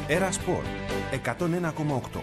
Έρα Σπορ 101,8.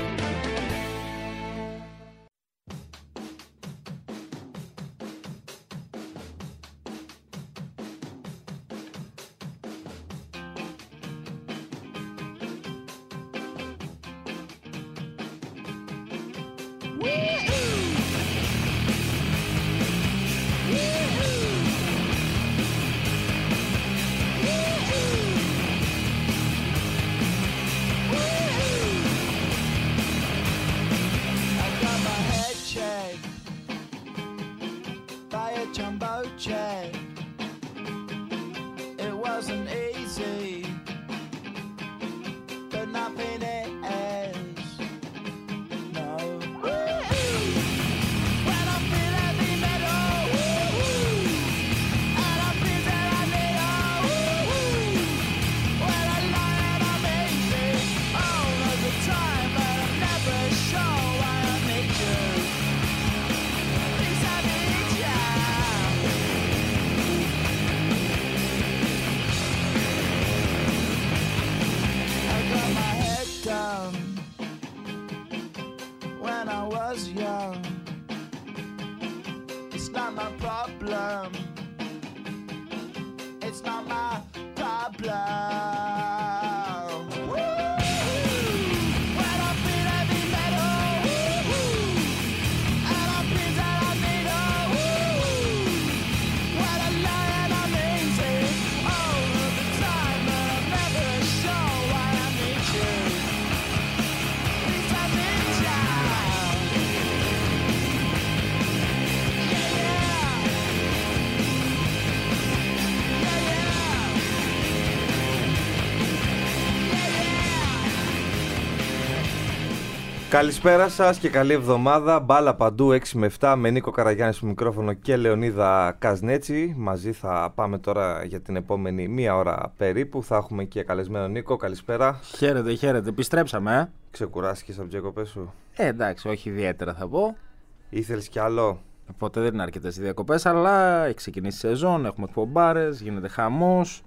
Καλησπέρα σας και καλή εβδομάδα. Μπάλα παντού 6 με 7 με Νίκο Καραγιάννη στο μικρόφωνο και Λεωνίδα Καζνέτσι. Μαζί θα πάμε τώρα για την επόμενη μία ώρα περίπου. Θα έχουμε και καλεσμένο Νίκο. Καλησπέρα. Χαίρετε, χαίρετε. Επιστρέψαμε. Ξεκουράστηκες από τις διακοπές σου? Εντάξει, όχι ιδιαίτερα θα πω. Ήθελες κι άλλο? Οπότε δεν είναι αρκετές οι διακοπές, αλλά έχει ξεκινήσει η σεζόν, έχουμε εκπομπάρες, γίνεται χαμός.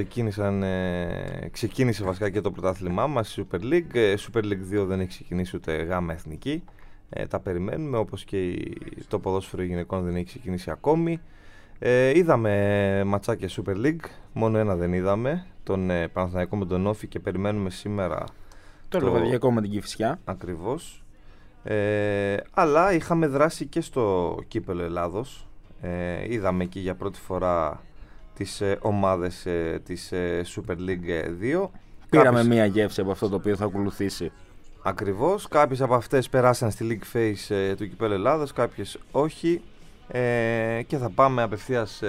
Ξεκίνησε βασικά και το πρωτάθλημά μας, η Super League. Super League 2 δεν έχει ξεκινήσει ούτε γάμα εθνική. Τα περιμένουμε, όπως και το ποδόσφαιρο γυναικών δεν έχει ξεκινήσει ακόμη. Είδαμε ματσάκια Super League, μόνο ένα δεν είδαμε, τον Παναθηναϊκό με τον Όφη, και περιμένουμε σήμερα το Λεβαδιακό με την Κηφισιά. Ακριβώς. Αλλά είχαμε δράσει και στο Κύπελλο Ελλάδος. Είδαμε εκεί για πρώτη φορά τις ομάδες της Super League 2. Πήραμε μία γεύση από αυτό το οποίο θα ακολουθήσει. Ακριβώς. Κάποιες από αυτές περάσαν στη League Phase του Κυπέλλου Ελλάδος, κάποιες όχι. Και θα πάμε απευθείας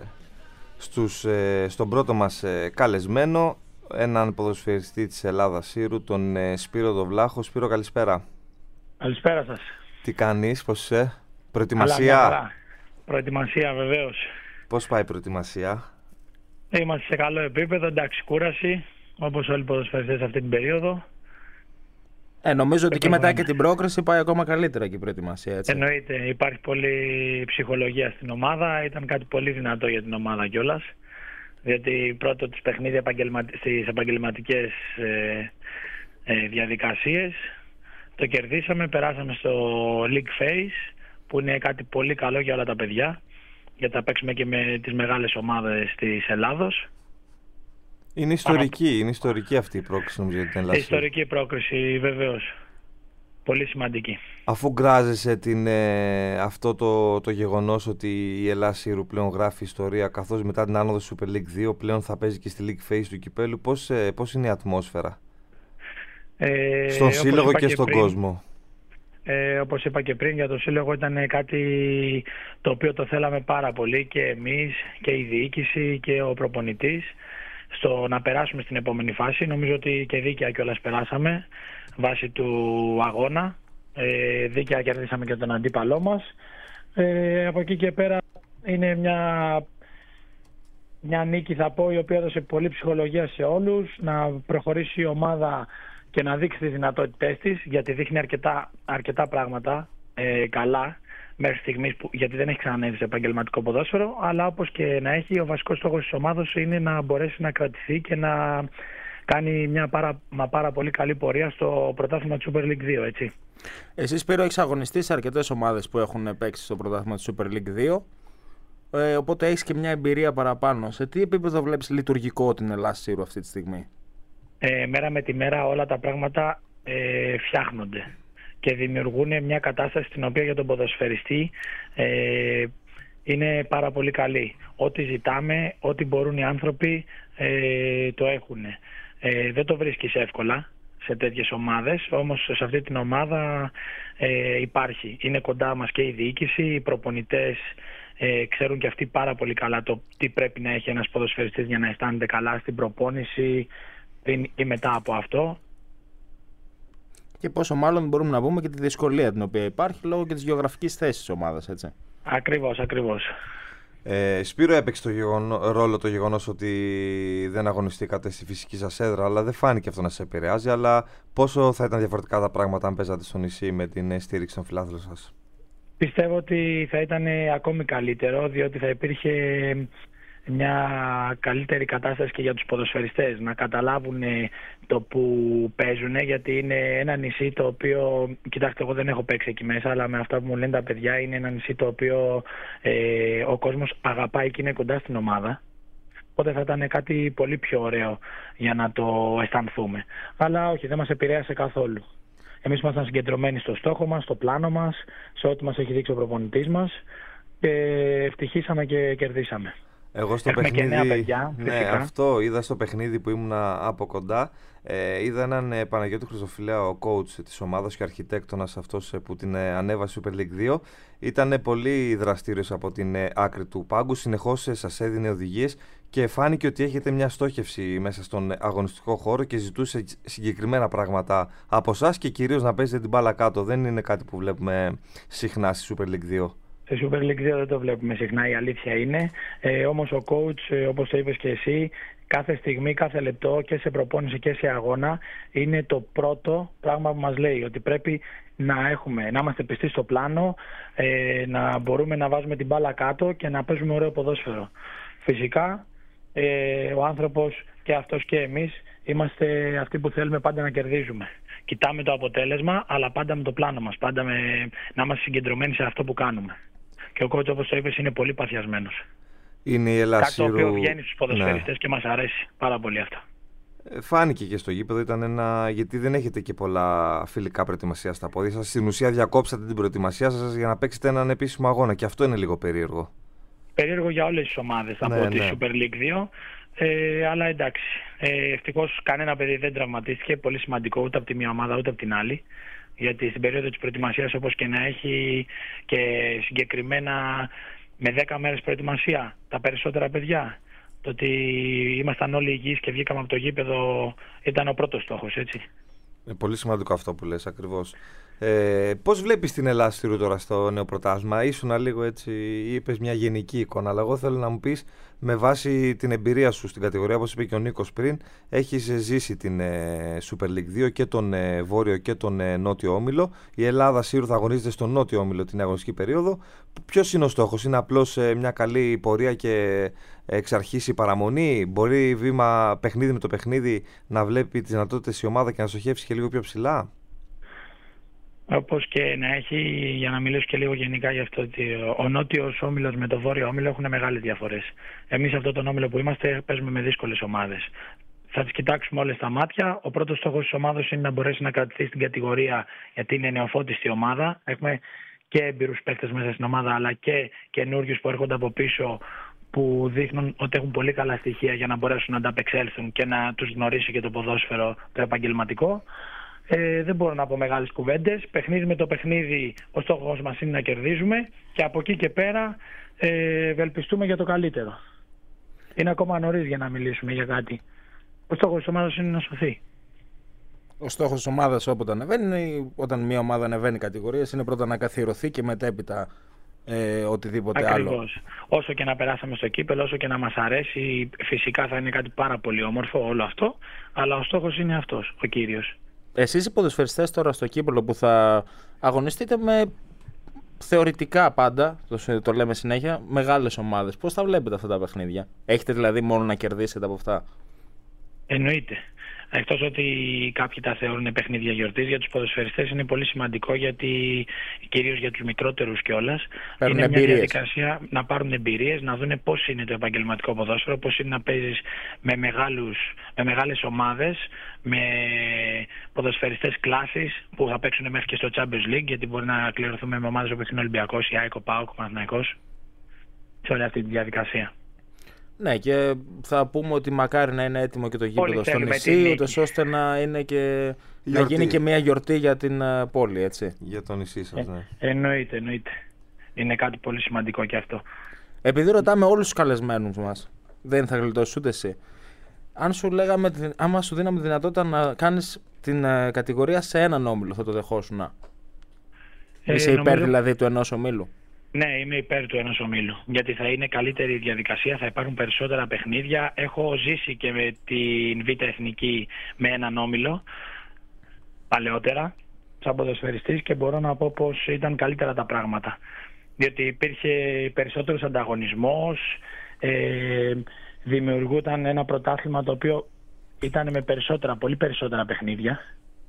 στον πρώτο μας καλεσμένο, έναν ποδοσφαιριστή της Ελλάδας Σύρου, τον Σπύρο Δοβλάχο. Σπύρο, καλησπέρα. Καλησπέρα σας. Τι κάνεις, πώς είσαι? Προετοιμασία? Καλά. Προετοιμασία, βεβαίως. Πώς πάει η προετοιμασία? Είμαστε σε καλό επίπεδο, εντάξει, κούραση, όπως όλοι οι ποδοσφαιριστές αυτή την περίοδο. Νομίζω ότι και μετά και την πρόκριση πάει ακόμα καλύτερα και η προετοιμασία, έτσι. Εννοείται, υπάρχει πολλή ψυχολογία στην ομάδα, ήταν κάτι πολύ δυνατό για την ομάδα κιόλας. Διότι πρώτο τις παιχνίδια στις επαγγελματικές διαδικασίες το κερδίσαμε, περάσαμε στο League Phase, που είναι κάτι πολύ καλό για όλα τα παιδιά, γιατί θα παίξουμε και με τις μεγάλες ομάδες της Ελλάδος. Είναι ιστορική αυτή η πρόκριση, νομίζω, για την Ελλάδα. Ιστορική πρόκριση, βεβαίως. Πολύ σημαντική. Αφού γκράζεσαι αυτό το γεγονός ότι η Ελλάδα Σύρου πλέον γράφει ιστορία, καθώς μετά την άνοδο Super League 2 πλέον θα παίζει και στη League Phase του Κυπέλλου, πώς είναι η ατμόσφαιρα στον σύλλογο και στον κόσμο? Όπως είπα και πριν, για το σύλλογο ήταν κάτι το οποίο το θέλαμε πάρα πολύ, και εμείς και η διοίκηση και ο προπονητής, στο να περάσουμε στην επόμενη φάση. Νομίζω ότι και δίκαια κιόλας περάσαμε βάσει του αγώνα. Δίκαια κερδίσαμε και τον αντίπαλό μας. Από εκεί και πέρα είναι μια νίκη, θα πω, η οποία έδωσε πολύ ψυχολογία σε όλους, να προχωρήσει η ομάδα και να δείξει τις δυνατότητές της, γιατί δείχνει αρκετά πράγματα καλά μέχρι στιγμής, γιατί δεν έχει ξανανέβει σε επαγγελματικό ποδόσφαιρο, αλλά όπως και να έχει, ο βασικός στόχος της ομάδας είναι να μπορέσει να κρατηθεί και να κάνει μια πάρα πολύ καλή πορεία στο πρωτάθλημα του Super League 2, έτσι. Εσείς, Σπύρο, έχεις αγωνιστεί σε αρκετές ομάδες που έχουν παίξει στο πρωτάθλημα του Super League 2, οπότε έχεις και μια εμπειρία παραπάνω. Σε τι επίπεδο βλέπεις λειτουργικό την Ελλάς Σύρου αυτή τη στιγμή? Μέρα με τη μέρα όλα τα πράγματα φτιάχνονται και δημιουργούν μια κατάσταση στην οποία για τον ποδοσφαιριστή είναι πάρα πολύ καλή. Ό,τι ζητάμε, ό,τι μπορούν οι άνθρωποι το έχουν. Δεν το βρίσκεις εύκολα σε τέτοιες ομάδες, όμως σε αυτή την ομάδα υπάρχει. Είναι κοντά μας και η διοίκηση, οι προπονητές ξέρουν και αυτοί πάρα πολύ καλά το τι πρέπει να έχει ένας ποδοσφαιριστής για να αισθάνεται καλά στην προπόνηση πριν ή μετά από αυτό. Και πόσο μάλλον μπορούμε να πούμε και τη δυσκολία την οποία υπάρχει λόγω και της γεωγραφικής θέσης της ομάδας, έτσι. Ακριβώς. Σπύρο, έπαιξε ρόλο το γεγονός ότι δεν αγωνιστήκατε στη φυσική σας έδρα, αλλά δεν φάνηκε αυτό να σε επηρεάζει. Αλλά πόσο θα ήταν διαφορετικά τα πράγματα αν παίζατε στο νησί με την στήριξη των φιλάθλων σας? Πιστεύω ότι θα ήταν ακόμη καλύτερο, διότι θα υπήρχε μια καλύτερη κατάσταση και για τους ποδοσφαιριστές να καταλάβουν το που παίζουν, γιατί είναι ένα νησί το οποίο, κοιτάξτε, εγώ δεν έχω παίξει εκεί μέσα, αλλά με αυτά που μου λένε τα παιδιά, είναι ένα νησί το οποίο ο κόσμος αγαπάει και είναι κοντά στην ομάδα, οπότε θα ήταν κάτι πολύ πιο ωραίο για να το αισθανθούμε. Αλλά όχι, δεν μας επηρέασε καθόλου. Εμείς ήμασταν συγκεντρωμένοι στο στόχο μας, στο πλάνο μας, σε ό,τι μας έχει δείξει ο προπονητής μας και ευτυχήσαμε και κερδίσαμε. Εγώ στο Έχουμε παιχνίδι, και νέα παιδιά, φυσικά. αυτό είδα στο παιχνίδι που ήμουνα από κοντά. Είδα έναν Παναγιώτη Χρυσοφυλέα, ο coach της ομάδας και αρχιτέκτονας αυτός που την ανέβασε Super League 2. Ήταν πολύ δραστήριος από την άκρη του πάγκου, συνεχώς σας έδινε οδηγίες και φάνηκε ότι έχετε μια στόχευση μέσα στον αγωνιστικό χώρο και ζητούσε συγκεκριμένα πράγματα από εσάς και κυρίως να παίζετε την μπάλα κάτω. Δεν είναι κάτι που βλέπουμε συχνά στη Super League 2. Στη Super League 2 δεν το βλέπουμε συχνά, η αλήθεια είναι. Όμως ο coach, όπως το είπες και εσύ, κάθε στιγμή, κάθε λεπτό και σε προπόνηση και σε αγώνα είναι το πρώτο πράγμα που μας λέει, ότι πρέπει να είμαστε πιστοί στο πλάνο, να μπορούμε να βάζουμε την μπάλα κάτω και να παίζουμε ωραίο ποδόσφαιρο. Φυσικά ο άνθρωπος και αυτός και εμείς είμαστε αυτοί που θέλουμε πάντα να κερδίζουμε. Κοιτάμε το αποτέλεσμα, αλλά πάντα με το πλάνο μας, πάντα να είμαστε συγκεντρωμένοι σε αυτό που κάνουμε. Και ο coach, όπως το είπες, είναι πολύ παθιασμένος. Είναι η Ελλάς Σύρου. Κάτι το οποίο βγαίνει στους ποδοσφαιριστές και μας αρέσει πάρα πολύ αυτό. Φάνηκε και στο γήπεδο, γιατί δεν έχετε και πολλά φιλικά προετοιμασία στα πόδια σας. Στην ουσία διακόψατε την προετοιμασία σας για να παίξετε έναν επίσημο αγώνα και αυτό είναι λίγο περίεργο. Περίεργο για όλες τις ομάδες, θα πω, τη Super League 2. Αλλά εντάξει, ευτυχώς κανένα παιδί δεν τραυματίστηκε, πολύ σημαντικό, ούτε από τη μία ομάδα ούτε από την άλλη. Γιατί στην περίοδο της προετοιμασίας, όπως και να έχει, και συγκεκριμένα με 10 μέρες προετοιμασία, τα περισσότερα παιδιά, το ότι ήμασταν όλοι υγιείς και βγήκαμε από το γήπεδο ήταν ο πρώτος στόχος, έτσι. Πολύ σημαντικό αυτό που λες, ακριβώς. Πώς βλέπεις την Ελλάς Σύρου τώρα στο νέο πρωτάθλημα? Ήσουν λίγο έτσι, είπες μια γενική εικόνα, αλλά εγώ θέλω να μου πεις με βάση την εμπειρία σου στην κατηγορία, όπως είπε και ο Νίκος πριν, έχεις ζήσει την Super League 2 και τον Βόρειο και τον Νότιο Όμιλο. Η Ελλάδα Σύρου θα αγωνίζεται στον Νότιο Όμιλο την αγωνιστική περίοδο. Ποιος είναι ο στόχος? Είναι απλώς μια καλή πορεία και εξ αρχής η παραμονή? Μπορεί παιχνίδι με το παιχνίδι να βλέπει τις δυνατότητες η ομάδα και να στοχεύσει και λίγο πιο ψηλά? Όπως και να έχει, για να μιλήσω και λίγο γενικά για αυτό, ότι ο Νότιος Όμιλος με το Βόρειο Όμιλο έχουν μεγάλες διαφορές. Εμείς αυτό τον όμιλο που είμαστε παίζουμε με δύσκολες ομάδες. Θα τις κοιτάξουμε όλες στα μάτια. Ο πρώτος στόχος της ομάδας είναι να μπορέσει να κρατηθεί στην κατηγορία, γιατί είναι νεοφώτιστη ομάδα. Έχουμε και έμπειρους παίκτες μέσα στην ομάδα, αλλά και καινούριους που έρχονται από πίσω, που δείχνουν ότι έχουν πολύ καλά στοιχεία για να μπορέσουν να ανταπεξέλθουν και να τους γνωρίσει και το ποδόσφαιρο το επαγγελματικό. Δεν μπορώ να πω μεγάλες κουβέντες. Παιχνίδι με το παιχνίδι, ο στόχος μας είναι να κερδίζουμε και από εκεί και πέρα ευελπιστούμε για το καλύτερο. Είναι ακόμα νωρίς για να μιλήσουμε για κάτι. Ο στόχος της ομάδας είναι να σωθεί. Ο στόχος της ομάδας όποτε ανεβαίνει, όταν μια ομάδα ανεβαίνει κατηγορίες, είναι πρώτα να καθιερωθεί και μετέπειτα οτιδήποτε Ακριβώς. άλλο. Όσο και να περάσαμε στο κύπελλο, όσο και να μας αρέσει, φυσικά θα είναι κάτι πάρα πολύ όμορφο όλο αυτό, αλλά ο στόχος είναι αυτός, ο κύριος. Εσείς οι ποδοσφαιριστές τώρα στο κύπελλο που θα αγωνιστείτε με θεωρητικά πάντα, το λέμε συνέχεια, μεγάλες ομάδες, πώς θα βλέπετε αυτά τα παιχνίδια? Έχετε δηλαδή μόνο να κερδίσετε από αυτά? Εννοείται. Εκτός ότι κάποιοι τα θεωρούν παιχνίδια γιορτής, για τους ποδοσφαιριστές είναι πολύ σημαντικό, γιατί κυρίως για τους μικρότερους κιόλας είναι μια διαδικασία να πάρουν εμπειρίες, να δουν πώς είναι το επαγγελματικό ποδόσφαιρο, πώς είναι να παίζεις με μεγάλες ομάδες, με ποδοσφαιριστές κλάσης που θα παίξουν μέχρι και στο Champions League, γιατί μπορεί να κληρωθούμε με ομάδες όπως είναι ο Ολυμπιακός, η ΑΕΚ, ο ΠΑΟΚ, ο Παναθηναϊκός, σε όλη αυτή τη διαδικασία. Ναι, και θα πούμε ότι μακάρι να είναι έτοιμο και το γήπεδο στο νησί, ούτως ώστε να είναι και να γίνει και μια γιορτή για την πόλη, έτσι. Για το νησί σας, ναι. Εννοείται. Είναι κάτι πολύ σημαντικό και αυτό. Επειδή ρωτάμε όλους τους καλεσμένους μας, δεν θα γλιτώσεις ούτε εσύ. Άμα σου δίναμε δυνατότητα να κάνεις την κατηγορία σε έναν όμιλο, θα το δεχόσουν? Είσαι υπέρ δηλαδή του ενός ομίλου? Ναι, είμαι υπέρ του ενός ομίλου. Γιατί θα είναι καλύτερη η διαδικασία, θα υπάρχουν περισσότερα παιχνίδια. Έχω ζήσει και με την Β' Εθνική με έναν όμιλο παλαιότερα, σαν ποδοσφαιριστής, και μπορώ να πω πως ήταν καλύτερα τα πράγματα. Διότι υπήρχε περισσότερος ανταγωνισμός, δημιουργούταν ένα πρωτάθλημα το οποίο ήταν με πολύ περισσότερα παιχνίδια.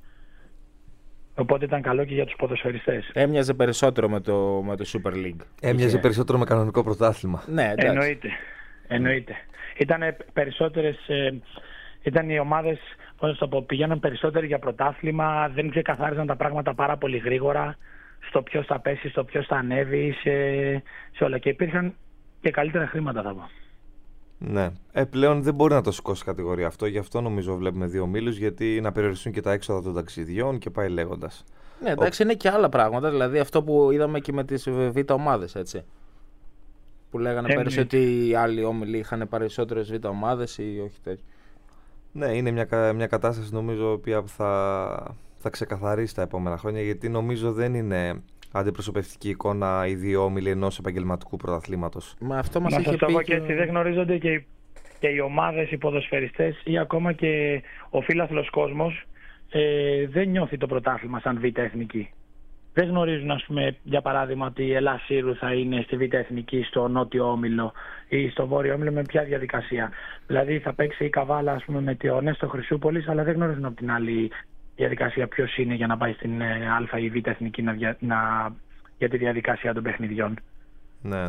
Οπότε ήταν καλό και για τους ποδοσφαιριστές. Έμοιαζε περισσότερο με το Super League. Έμοιαζε περισσότερο με κανονικό πρωτάθλημα. Ναι, εννοείται. Ήταν περισσότερες. Ήταν οι ομάδες που πηγαίναν περισσότερο για πρωτάθλημα, δεν ξεκαθάριζαν τα πράγματα πάρα πολύ γρήγορα στο ποιος θα πέσει, στο ποιος θα ανέβει, σε όλα. Και υπήρχαν και καλύτερα χρήματα, θα πω. Ναι. Πλέον δεν μπορεί να το σηκώσει κατηγορία αυτό. Γι' αυτό νομίζω βλέπουμε δύο ομίλους, γιατί να περιοριστούν και τα έξοδα των ταξιδιών και πάει λέγοντας. Ναι, εντάξει, είναι και άλλα πράγματα. Δηλαδή αυτό που είδαμε και με τις Β' ομάδες, έτσι. Που λέγανε πέρυσι ότι οι άλλοι όμιλοι είχαν περισσότερες Β' ομάδες ή όχι τέτοιο. Ναι, είναι μια κατάσταση νομίζω που θα ξεκαθαρίσει τα επόμενα χρόνια, γιατί νομίζω δεν είναι αντιπροσωπευτική εικόνα οι δύο όμιλοι ενός επαγγελματικού πρωταθλήματος. Μα αυτό μας είχε πει. Και έτσι δεν γνωρίζονται και οι ομάδες, οι ποδοσφαιριστές ή ακόμα και ο φύλαθλος κόσμος δεν νιώθει το πρωτάθλημα σαν Β' Εθνική. Δεν γνωρίζουν, ας πούμε, για παράδειγμα, ότι η Ελλάς Σύρου θα είναι στη Β' Εθνική, στο Νότιο Όμιλο ή στο Βόρειο Όμιλο, με ποια διαδικασία. Δηλαδή θα παίξει η Καβάλα, ας πούμε, με τη ΟΝΕ στο Χρυσούπολης, αλλά δεν γνωρίζουν από την άλλη διαδικασία ποιος είναι για να πάει στην Α ή Β' Εθνική για τη διαδικασία των παιχνιδιών. Ναι.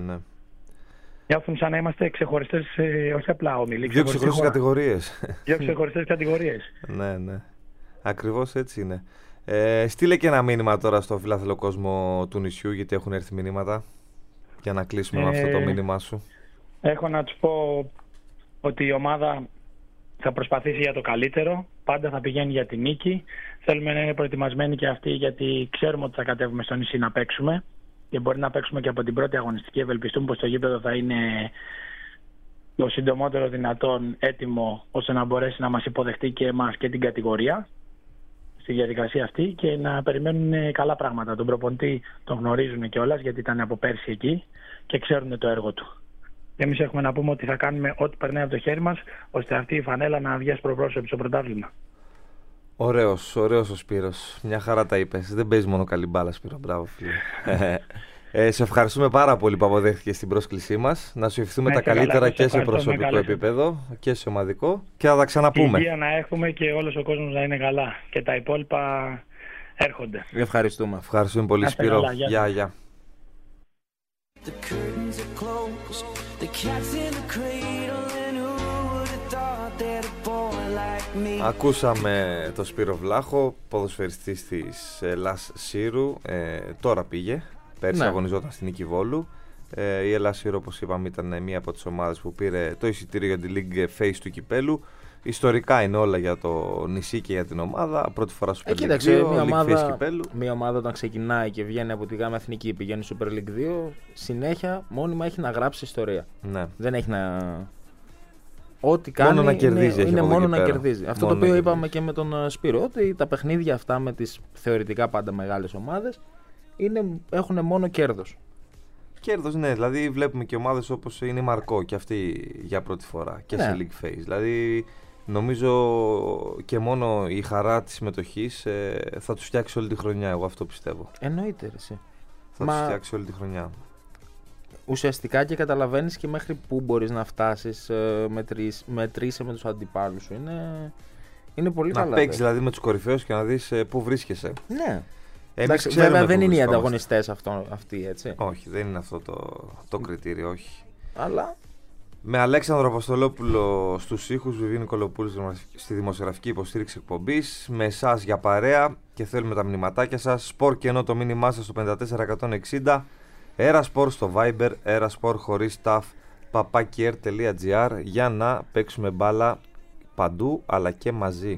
Νιώθουν σαν να είμαστε ξεχωριστές, όχι απλά όμιλοι. Δύο ξεχωριστές κατηγορίες. Δύο ξεχωριστές κατηγορίες. Ναι. Ακριβώς έτσι είναι. Στείλε και ένα μήνυμα τώρα στο φιλάθλο κόσμο του νησιού, γιατί έχουν έρθει μηνύματα, για να κλείσουμε με αυτό το μήνυμά σου. Έχω να τους πω ότι η ομάδα θα προσπαθήσει για το καλύτερο, πάντα θα πηγαίνει για τη νίκη. Θέλουμε να είναι προετοιμασμένοι και αυτοί, γιατί ξέρουμε ότι θα κατέβουμε στο νησί να παίξουμε και μπορεί να παίξουμε και από την πρώτη αγωνιστική. Ευελπιστούμε πως το γήπεδο θα είναι το συντομότερο δυνατόν έτοιμο, ώστε να μπορέσει να μας υποδεχτεί και εμάς και την κατηγορία στη διαδικασία αυτή, και να περιμένουν καλά πράγματα. Τον προπονητή τον γνωρίζουν κιόλας, γιατί ήταν από πέρσι εκεί και ξέρουν το έργο του. Εμείς έχουμε να πούμε ότι θα κάνουμε ό,τι περνάει από το χέρι μας, ώστε αυτή η φανέλα να βγει προπρόσωπη στο πρωτάθλημα. Ωραίος ο Σπύρος. Μια χαρά τα είπες. Δεν παίζει μόνο καλή μπάλα, Σπύρο. Μπράβο, φίλε. Σε ευχαριστούμε πάρα πολύ που αποδέχτηκες την πρόσκλησή μας. Να σου ευχηθούμε τα καλύτερα και σε προσωπικό επίπεδο και σε ομαδικό. Και θα τα ξαναπούμε. Υγεία να έχουμε και όλος ο κόσμος να είναι καλά. Και τα υπόλοιπα έρχονται. Ευχαριστούμε. Ευχαριστούμε πολύ, Σπύρο. Γεια. Ακούσαμε το Σπύρο Βλάχο, ποδοσφαιριστής της Ελλάς Σύρου. Τώρα πήγε. Πέρσι αγωνιζόταν στην Νίκη Βόλου. Η Ελλάς Σύρου, όπως είπαμε, ήταν μία από τις ομάδες που πήρε το εισιτήριο για τη League Phase του κυπέλου. Ιστορικά είναι όλα για το νησί και για την ομάδα. Πρώτη φορά Super League 2, μια ομάδα όταν ξεκινάει και βγαίνει από τη Γάμα Εθνική, πηγαίνει Super League 2, συνέχεια μόνιμα έχει να γράψει ιστορία. Ναι. Δεν έχει να... Ό,τι κάνει μόνο να κερδίζει, είναι μόνο να κερδίζει. Αυτό το οποίο είπαμε και με τον Σπύρο, ότι τα παιχνίδια αυτά με τις θεωρητικά πάντα μεγάλες ομάδες έχουν μόνο κέρδος. Κέρδος, ναι. Δηλαδή βλέπουμε και ομάδες όπως είναι η Μαρκό και αυτή για πρώτη φορά και σε League Phase. Δηλαδή νομίζω και μόνο η χαρά της συμμετοχής θα τους φτιάξει όλη τη χρονιά, εγώ αυτό πιστεύω. Εννοείται, εσύ. Θα τους φτιάξει όλη τη χρονιά. Ουσιαστικά και καταλαβαίνεις και μέχρι πού μπορείς να φτάσεις, μετρήσει με τους αντιπάλους σου. Είναι πολύ καλά. Να παίξεις δηλαδή με τους κορυφαίους και να δεις πού βρίσκεσαι. Ναι. Εμείς βέβαια δεν πού είναι οι βρισκόμαστε. ανταγωνιστές αυτοί, έτσι. Όχι, δεν είναι αυτό το κριτήριο, όχι. Αλλά. Με Αλέξανδρο Αποστολόπουλο στους ήχους, Βιβί Νικολοπούλου στη δημοσιογραφική υποστήριξη εκπομπής, με εσάς για παρέα και θέλουμε τα μηνυματάκια σας. Σπορ και ενώ το μήνυμά σας στο 54160, Erasport στο Viber, Erasport χωρίς ταφ, @air.gr για να παίξουμε μπάλα παντού αλλά και μαζί.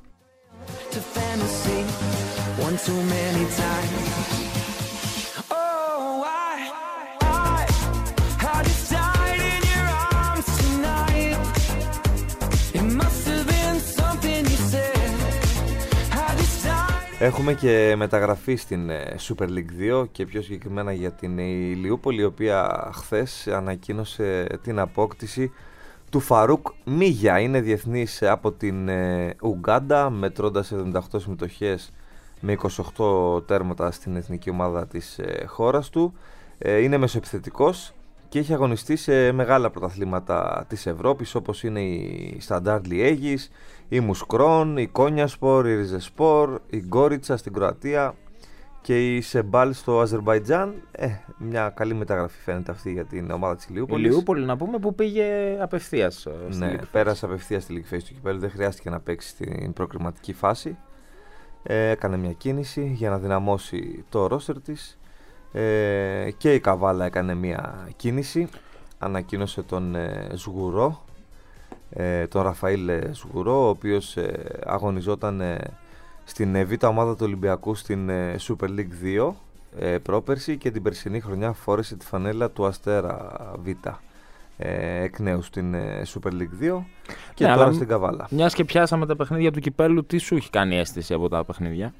Έχουμε και μεταγραφή στην Super League 2 και πιο συγκεκριμένα για την Ηλιούπολη, η οποία χθες ανακοίνωσε την απόκτηση του Φαρούκ Μίγια. Είναι διεθνής από την Ουγκάντα, μετρώντας 78 συμμετοχές με 28 τέρματα στην εθνική ομάδα της χώρας του. Είναι μεσοεπιθετικός και έχει αγωνιστεί σε μεγάλα πρωταθλήματα της Ευρώπης, όπως είναι η Σταντάρ Λιέγης, η Μουσκρόν, η Κόνιασπορ, η Ριζεσπορ, η Γκόριτσα στην Κροατία και η Σεμπάλ στο Αζερμπαϊτζάν. Μια καλή μεταγραφή φαίνεται αυτή για την ομάδα της Ηλιούπολης. Η Ηλιούπολη, να πούμε, που πήγε απευθείας. Ναι, πέρασε απευθείας στη League Phase του κυπέλλου, δεν χρειάστηκε να παίξει στην προκριματική φάση. Έκανε μια κίνηση για να δυναμώσει το ρόστερ της. Και η Καβάλα έκανε μια κίνηση, ανακοίνωσε τον Σγουρό, τον Ραφαήλ Σγουρό, ο οποίος αγωνιζόταν στην Β' ομάδα του Ολυμπιακού στην Super League 2 πρόπερση και την περσινή χρονιά φόρεσε τη φανέλα του Αστέρα Β' εκ νέου στην Super League 2 και τώρα στην Καβάλα. Μιας και πιάσαμε τα παιχνίδια του κυπέλλου, τι σου έχει κάνει αίσθηση από τα παιχνίδια?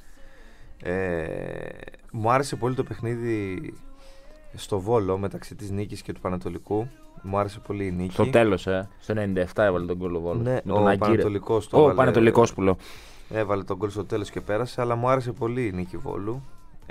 Μου άρεσε πολύ το παιχνίδι στο Βόλο μεταξύ της Νίκης και του Πανατολικού. Μου άρεσε πολύ η Νίκη. Στο τέλος, στο 97 έβαλε τον γκολ ο Βόλος. Ναι, με τον Πανατολικός το έβαλε. Ο Πανατολικός που λέω. Έβαλε τον γκολ στο τέλος και πέρασε, αλλά μου άρεσε πολύ η Νίκη Βόλου.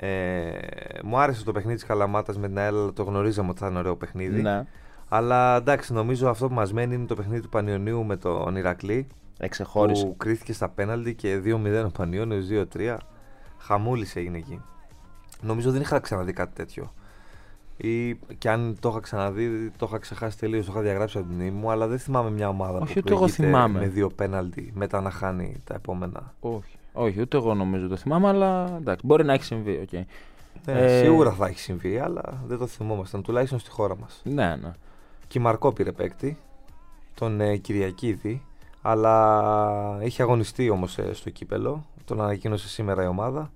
Μου άρεσε το παιχνίδι της Καλαμάτας με την ΑΕΛ, το γνωρίζαμε ότι θα είναι ωραίο παιχνίδι. Ναι. Αλλά εντάξει, νομίζω αυτό που μας μένει είναι το παιχνίδι του Πανιωνίου με τον Ηρακλή. Εξεχώρισε. Που κρίθηκε στα πέναλτι και 2-0 ο Πανιώνιος, 2-3. Χαμούλης έγινε εκεί. Νομίζω δεν είχα ξαναδεί κάτι τέτοιο. Ή και αν το είχα ξαναδεί, το είχα ξεχάσει τελείως, το είχα διαγράψει από την μνήμη μου, αλλά δεν θυμάμαι μια ομάδα που προηγείται με 2 πέναλτι μετά να χάνει τα επόμενα. Όχι, ούτε εγώ νομίζω το θυμάμαι, αλλά εντάξει, μπορεί να έχει συμβεί. Okay. Σίγουρα θα έχει συμβεί, αλλά δεν το θυμόμασταν, τουλάχιστον στη χώρα μας. Ναι. Και η Μαρκό πήρε παίκτη, τον Κυριακίδη, αλλά είχε αγωνιστεί όμως στο κύπελο, τον ανακοίνωσε σήμερα η ομάδα.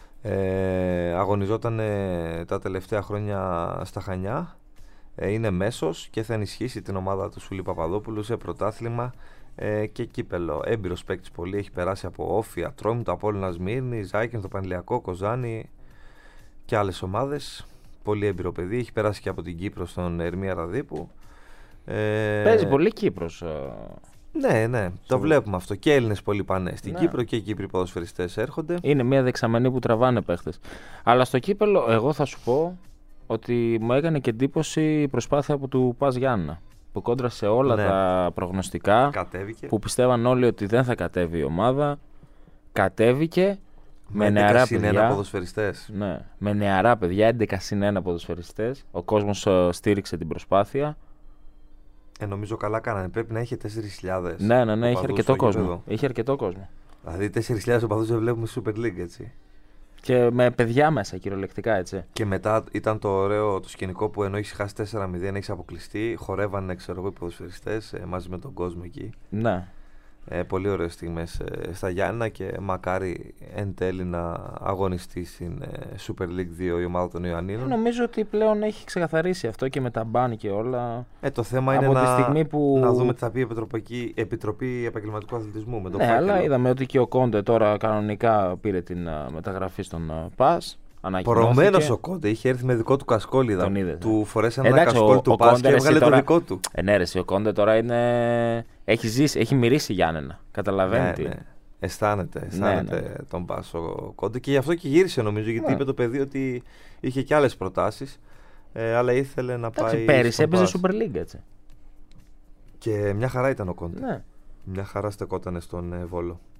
Αγωνιζόταν τα τελευταία χρόνια στα Χανιά, είναι μέσος και θα ενισχύσει την ομάδα του Σούλη Παπαδόπουλου σε πρωτάθλημα και κύπελο. Έμπειρος παίκτης πολύ, έχει περάσει από Όφια, Τρόμητο, Απόλλωνα Σμύρνη, Ζάικεν, το Πανηλιακό, Κοζάνη και άλλες ομάδες. Πολύ έμπειρο παιδί, έχει περάσει και από την Κύπρο στον Ερμία Ραδίπου. Παίζει πολύ Κύπρος. Ναι, το βλέπουμε αυτό. Και Έλληνες πολύ πάνε στην Κύπρο και οι Κύπροι ποδοσφαιριστές έρχονται. Είναι μια δεξαμενή που τραβάνε παίχτες. Αλλά στο κύπελο, εγώ θα σου πω ότι μου έκανε και εντύπωση η προσπάθεια από του Πας Γιάννα. Που κόντρασε όλα τα προγνωστικά. Κατέβηκε. Που πιστεύαν όλοι ότι δεν θα κατέβει η ομάδα. Κατέβηκε με νεαρά παιδιά. Ποδοσφαιριστές. Ναι, με νεαρά παιδιά, 11-1 ποδοσφαιριστές. Ο κόσμος στήριξε την προσπάθεια. Νομίζω καλά κάνανε. Πρέπει να είχε 4.000. Ναι, είχε αρκετό κόσμο. Είχε αρκετό κόσμο. Δηλαδή 4.000 οπαδούς δεν βλέπουμε Super League, έτσι. Και με παιδιά μέσα, κυριολεκτικά, έτσι. Και μετά ήταν το ωραίο το σκηνικό που ενώ έχει χάσει 4-0, έχει αποκλειστεί. Χορεύανε, ξέρω εγώ, οι ποδοσφαιριστές μαζί με τον κόσμο εκεί. Ναι. Πολύ ωραίες στιγμές στα Γιάννα και μακάρι εν τέλει να αγωνιστεί στην Super League 2 η ομάδα των Ιωαννίνων. Νομίζω ότι πλέον έχει ξεκαθαρίσει αυτό και με τα μπαν και όλα. Το θέμα είναι να δούμε τι θα πει η Επιτροπή Επαγγελματικού Αθλητισμού με τον φάκελο. Αλλά είδαμε ότι και ο Κόντε τώρα κανονικά πήρε την μεταγραφή στον ΠΑΣ. Πορωμένος ο Κόντε, είχε έρθει με δικό του κασκόλιδα. Του φορέσανε ένα κασκόλ του ΠΑΣ και έβγαλε το δικό του. Ο Κόντε τώρα έχει ζήσει, έχει μυρίσει Γιάννενα. Καταλαβαίνει τι. Αισθάνεται τον ΠΑΣ ο Κόντε και γι' αυτό και γύρισε νομίζω, γιατί είπε το παιδί ότι είχε και άλλες προτάσεις, αλλά ήθελε να πάει. Πέρυσι έπαιζε Super League, έτσι. Και μια χαρά ήταν ο Κόντε. Ναι. Μια χαρά στεκότανε στον Βόλο.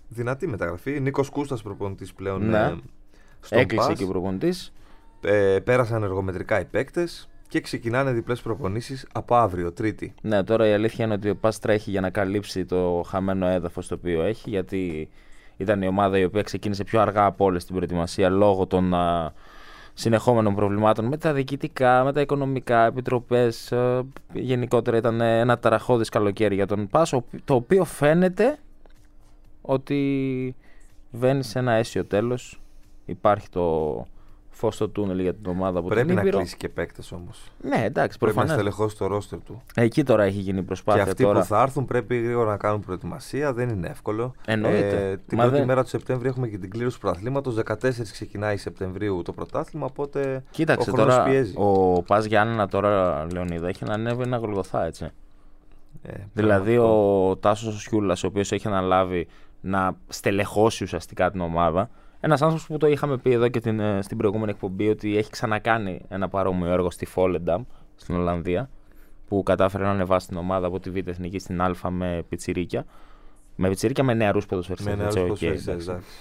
Δυνατή μεταγραφή. Νίκος Κούστας προπονητής πλέον. Ναι. Στον Έκλεισε ΠΑΣ. και ο προπονητής. Πέρασαν εργομετρικά οι παίκτες και ξεκινάνε διπλές προπονήσεις από αύριο, Τρίτη. Ναι, τώρα η αλήθεια είναι ότι ο ΠΑΣ τρέχει για να καλύψει το χαμένο έδαφος το οποίο έχει, γιατί ήταν η ομάδα η οποία ξεκίνησε πιο αργά από όλες την προετοιμασία λόγω των συνεχόμενων προβλημάτων με τα διοικητικά, με τα οικονομικά, επιτροπές. Γενικότερα ήταν ένα ταραχώδης καλοκαίρι για τον ΠΑΣ, το οποίο φαίνεται ότι βαίνει σε ένα αίσιο τέλος. Υπάρχει το φως στο τούνελ για την ομάδα από Πρέπει την Ήπειρο. να κλείσει και παίκτες όμως. Ναι, εντάξει, Πρέπει να προφανώς. στελεχώσει το ρόστερ του. Εκεί τώρα έχει γίνει προσπάθεια. Και αυτοί τώρα. που θα έρθουν πρέπει γρήγορα να κάνουν προετοιμασία. Δεν είναι εύκολο. Εννοείται. Την πρώτη μέρα του Σεπτέμβρη έχουμε και την κλήρωση του πρωταθλήματος. 14 ξεκινάει Σεπτεμβρίου το πρωτάθλημα. Οπότε Κοίταξε ο χρόνος τώρα. πιέζει. Ο Πας Γιάννενα τώρα, Λεωνίδα, έχει ανέβει ένα Γολγοθά, έτσι. Δηλαδή πραγματικό. ο Τάσος Σιούλας, ο οποίος έχει αναλάβει να στελεχώσει ουσιαστικά την ομάδα. Ένας άνθρωπος που το είχαμε πει εδώ και στην προηγούμενη εκπομπή ότι έχει ξανακάνει ένα παρόμοιο έργο στη Volendam στην Ολλανδία, που κατάφερε να ανεβάσει την ομάδα από τη Β' Εθνική στην Α με πιτσιρίκια. Με πιτσιρίκια, με νεαρούς ποδοσφαιριστές. Με νεαρούς ποδοσφαιριστές, εντάξει.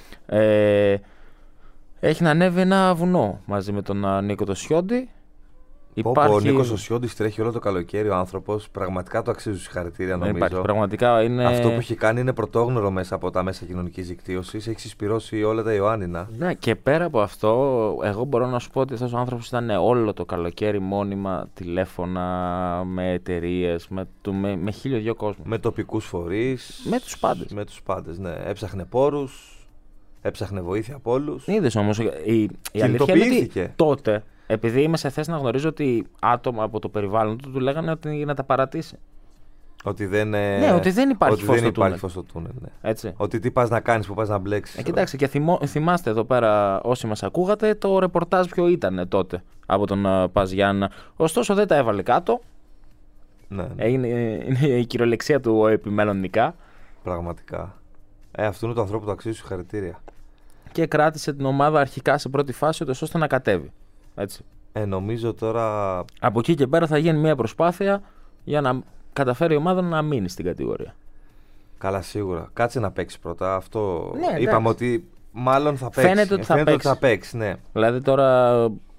Έχει να ανέβει ένα βουνό μαζί με τον Νίκο το Σιόντι. Ο Νίκος ο Σιόντης τρέχει όλο το καλοκαίρι. Ο άνθρωπος πραγματικά το αξίζει συγχαρητήρια, νομίζω. Υπάρχει, πραγματικά είναι... Αυτό που έχει κάνει είναι πρωτόγνωρο μέσα από τα μέσα κοινωνικής δικτύωσης. Έχει συσπυρώσει όλα τα Ιωάννινα. Ναι, και πέρα από αυτό, εγώ μπορώ να σου πω ότι αυτός ο άνθρωπος ήταν όλο το καλοκαίρι μόνιμα τηλέφωνα, με εταιρείες, με 1.002 κόσμο. Με τοπικούς φορείς. Με τους πάντες. Με τους πάντες, ναι. Έψαχνε πόρους, έψαχνε βοήθεια από όλους. Είδες όμως, η αλήθεια είναι ότι τότε, επειδή είμαι σε θέση να γνωρίζω ότι άτομα από το περιβάλλον του λέγανε ότι να τα παρατήσει. Ότι δεν, ότι δεν υπάρχει φως στο τούνελ. Ναι. Έτσι. Ότι τι πας να κάνεις, που πας να μπλέξεις. Κοιτάξτε, και θυμάστε εδώ πέρα όσοι μας ακούγατε το ρεπορτάζ ποιο ήταν τότε από τον Πας Γιάννενα. Ωστόσο δεν τα έβαλε κάτω. Ναι. Είναι η κυριολεξία του επιμελλοντικά. Πραγματικά. Αυτού είναι το ανθρώπου που αξίζει συγχαρητήρια. Και κράτησε την ομάδα αρχικά σε πρώτη φάση ώστε να κατέβει. Έτσι. Νομίζω τώρα. Από εκεί και πέρα θα γίνει μια προσπάθεια για να καταφέρει η ομάδα να μείνει στην κατηγορία. Καλά, σίγουρα. Κάτσε να παίξει πρώτα. Αυτό Ναι, είπαμε ότι μάλλον θα παίξει. Φαίνεται ότι θα παίξει. Ναι. Δηλαδή τώρα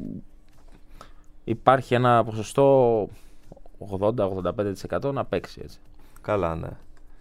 υπάρχει ένα ποσοστό 80-85% να παίξει, έτσι. Καλά, ναι.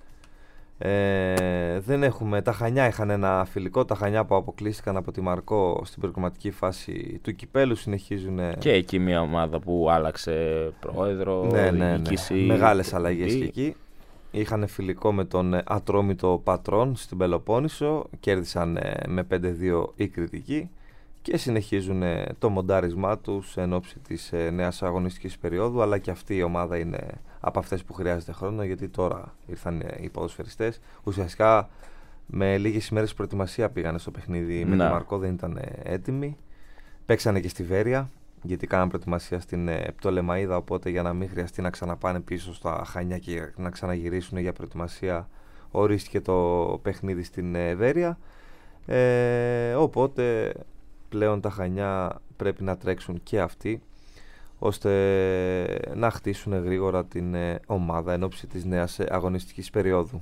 Δεν έχουμε. Τα Χανιά είχαν ένα φιλικό. Τα Χανιά που αποκλείστηκαν από τη Μαρκό στην προκριματική φάση του κυπέλου συνεχίζουν. Και εκεί μια ομάδα που άλλαξε πρόεδρο, διοίκηση. Μεγάλες αλλαγές και εκεί. Είχαν φιλικό με τον Ατρόμητο Πατρών στην Πελοπόννησο. Κέρδισαν με 5-2 οι κριτικοί. Και συνεχίζουν το μοντάρισμά τους εν ώψη της νέας αγωνιστικής περίοδου, αλλά και αυτή η ομάδα είναι από αυτές που χρειάζεται χρόνο, γιατί τώρα ήρθαν οι ποδοσφαιριστές. Ουσιαστικά με λίγες ημέρες προετοιμασία πήγανε στο παιχνίδι με τη Μαρκό, δεν ήταν έτοιμοι. Παίξανε και στη Βέρεια, γιατί κάναν προετοιμασία στην Πτολεμαΐδα, οπότε για να μην χρειαστεί να ξαναπάνε πίσω στα Χανιά και να ξαναγυρίσουν για προετοιμασία, ορίστηκε το παιχνίδι στην Βέρεια. Οπότε πλέον τα Χανιά πρέπει να τρέξουν και αυτοί, ώστε να χτίσουν γρήγορα την ομάδα εν ώψη της νέας αγωνιστικής περίοδου.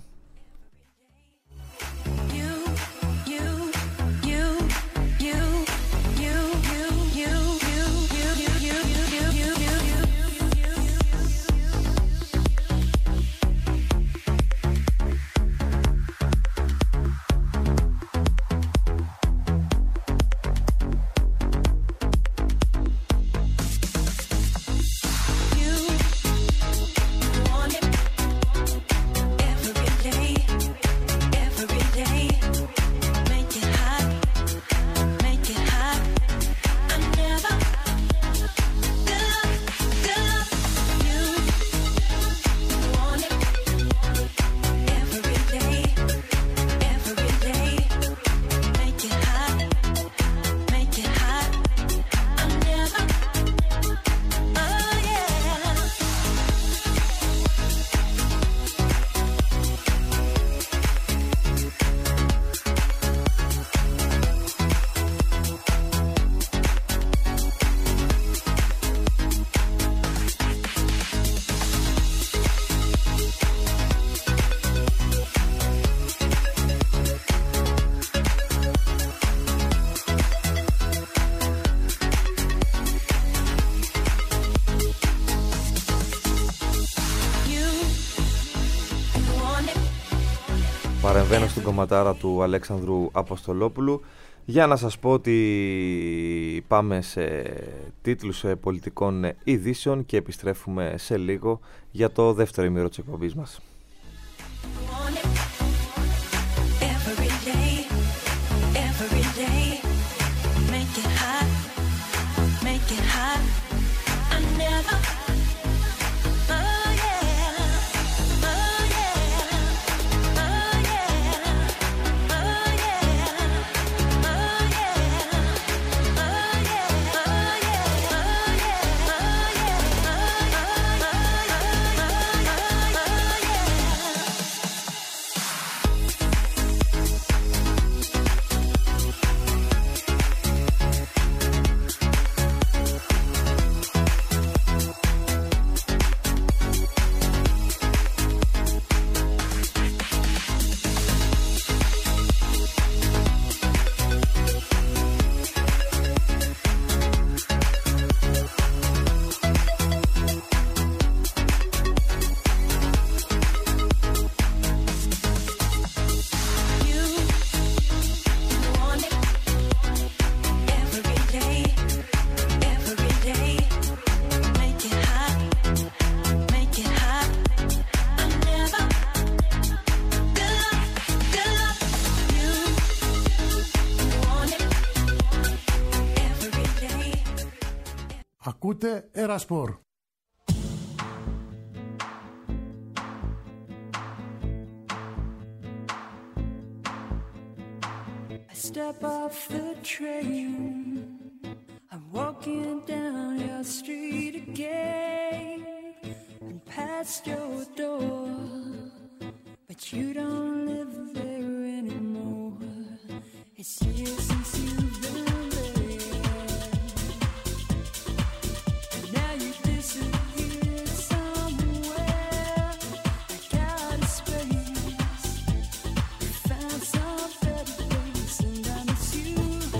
παρεμβαίνω στην κομματάρα του Αλέξανδρου Αποστολόπουλου για να σας πω ότι πάμε σε τίτλους πολιτικών ειδήσεων και επιστρέφουμε σε λίγο για το δεύτερο ημίρο της εκπομπής μας. Ακούτε Ερασπορ. Step off the train, I'm walking down your street again and past your door, but you don't live there anymore. It's years since you've been there, and now you disappeared somewhere, like out of space. You found some better place, and I miss you,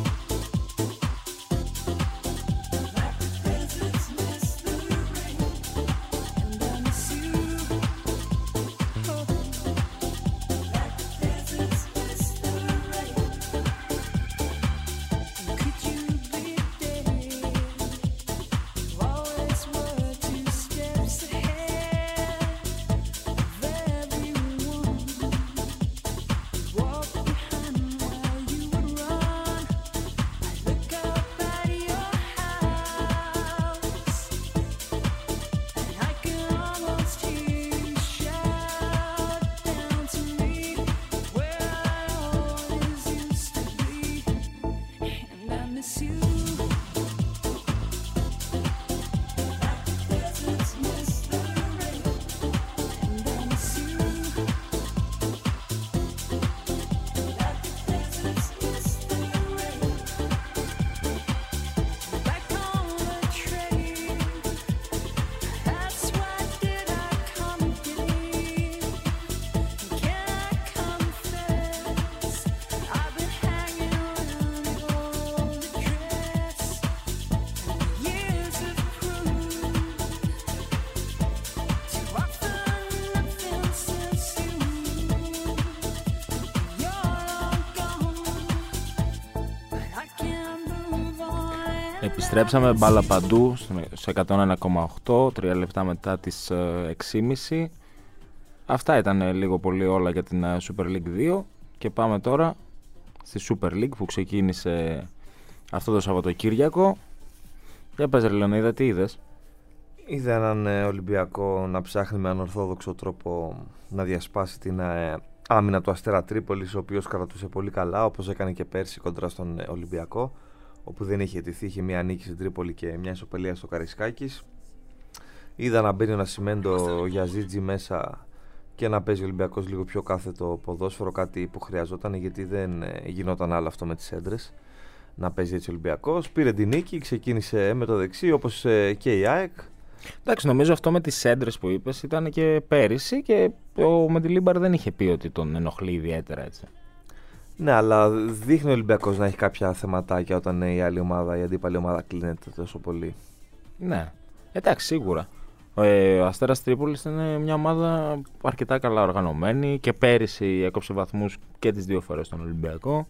like the deserts miss the rain, and I miss you, oh, like the deserts miss the rain. And could you be there? You always were 2 steps ahead of everyone. Walk behind while you would run. I look up at your house, and I can almost hear you shout down to me where I always used to be, and I miss you. Like the deserts miss the rain, and I miss you. Like the deserts miss the rain. Back on the train, that's why did I come again? Can I confess, I've been hanging around your old address, and the years have proved too often nothing since you. You're all gone, but I can't move on. Επιστρέψαμε μπάλα παντού σε 101,8, 3 λεπτά μετά τις 6.30. Αυτά ήταν λίγο πολύ όλα για την Super League 2 και πάμε τώρα στη Super League που ξεκίνησε αυτό το Σαββατοκύριακο. Για πες ρε Λεωνίδα, τι είδες? Είδα έναν Ολυμπιακό να ψάχνει με ανορθόδοξο τρόπο να διασπάσει την άμυνα του Αστέρα Τρίπολης, ο οποίος κρατούσε πολύ καλά, όπως έκανε και πέρσι κοντρά στον Ολυμπιακό, όπου δεν είχε αιτηθεί, είχε μια νίκη στην Τρίπολη και μια ισοπαλία στο Καραϊσκάκης. Είδα να μπαίνει ο Νασιμέντο για Ζίτζι μέσα και να παίζει ο Ολυμπιακός λίγο πιο κάθετο ποδόσφαιρο, κάτι που χρειαζόταν γιατί δεν γινόταν άλλο αυτό με τις έντρες. Να παίζει έτσι ο Ολυμπιακός. Πήρε την νίκη, ξεκίνησε με το δεξί όπως και η ΑΕΚ. Εντάξει, νομίζω αυτό με τις έντρες που είπες ήταν και πέρυσι και ο Μεντιλίμπαρ δεν είχε πει ότι τον ενοχλεί ιδιαίτερα έτσι. Ναι, αλλά δείχνει ο Ολυμπιακός να έχει κάποια θεματάκια όταν η άλλη ομάδα, η αντίπαλη ομάδα κλείνεται τόσο πολύ. Ναι, εντάξει, σίγουρα. Ο Αστέρας Τρίπολης είναι μια ομάδα αρκετά καλά οργανωμένη και πέρυσι έκοψε βαθμούς και τις 2 φορές στον Ολυμπιακό.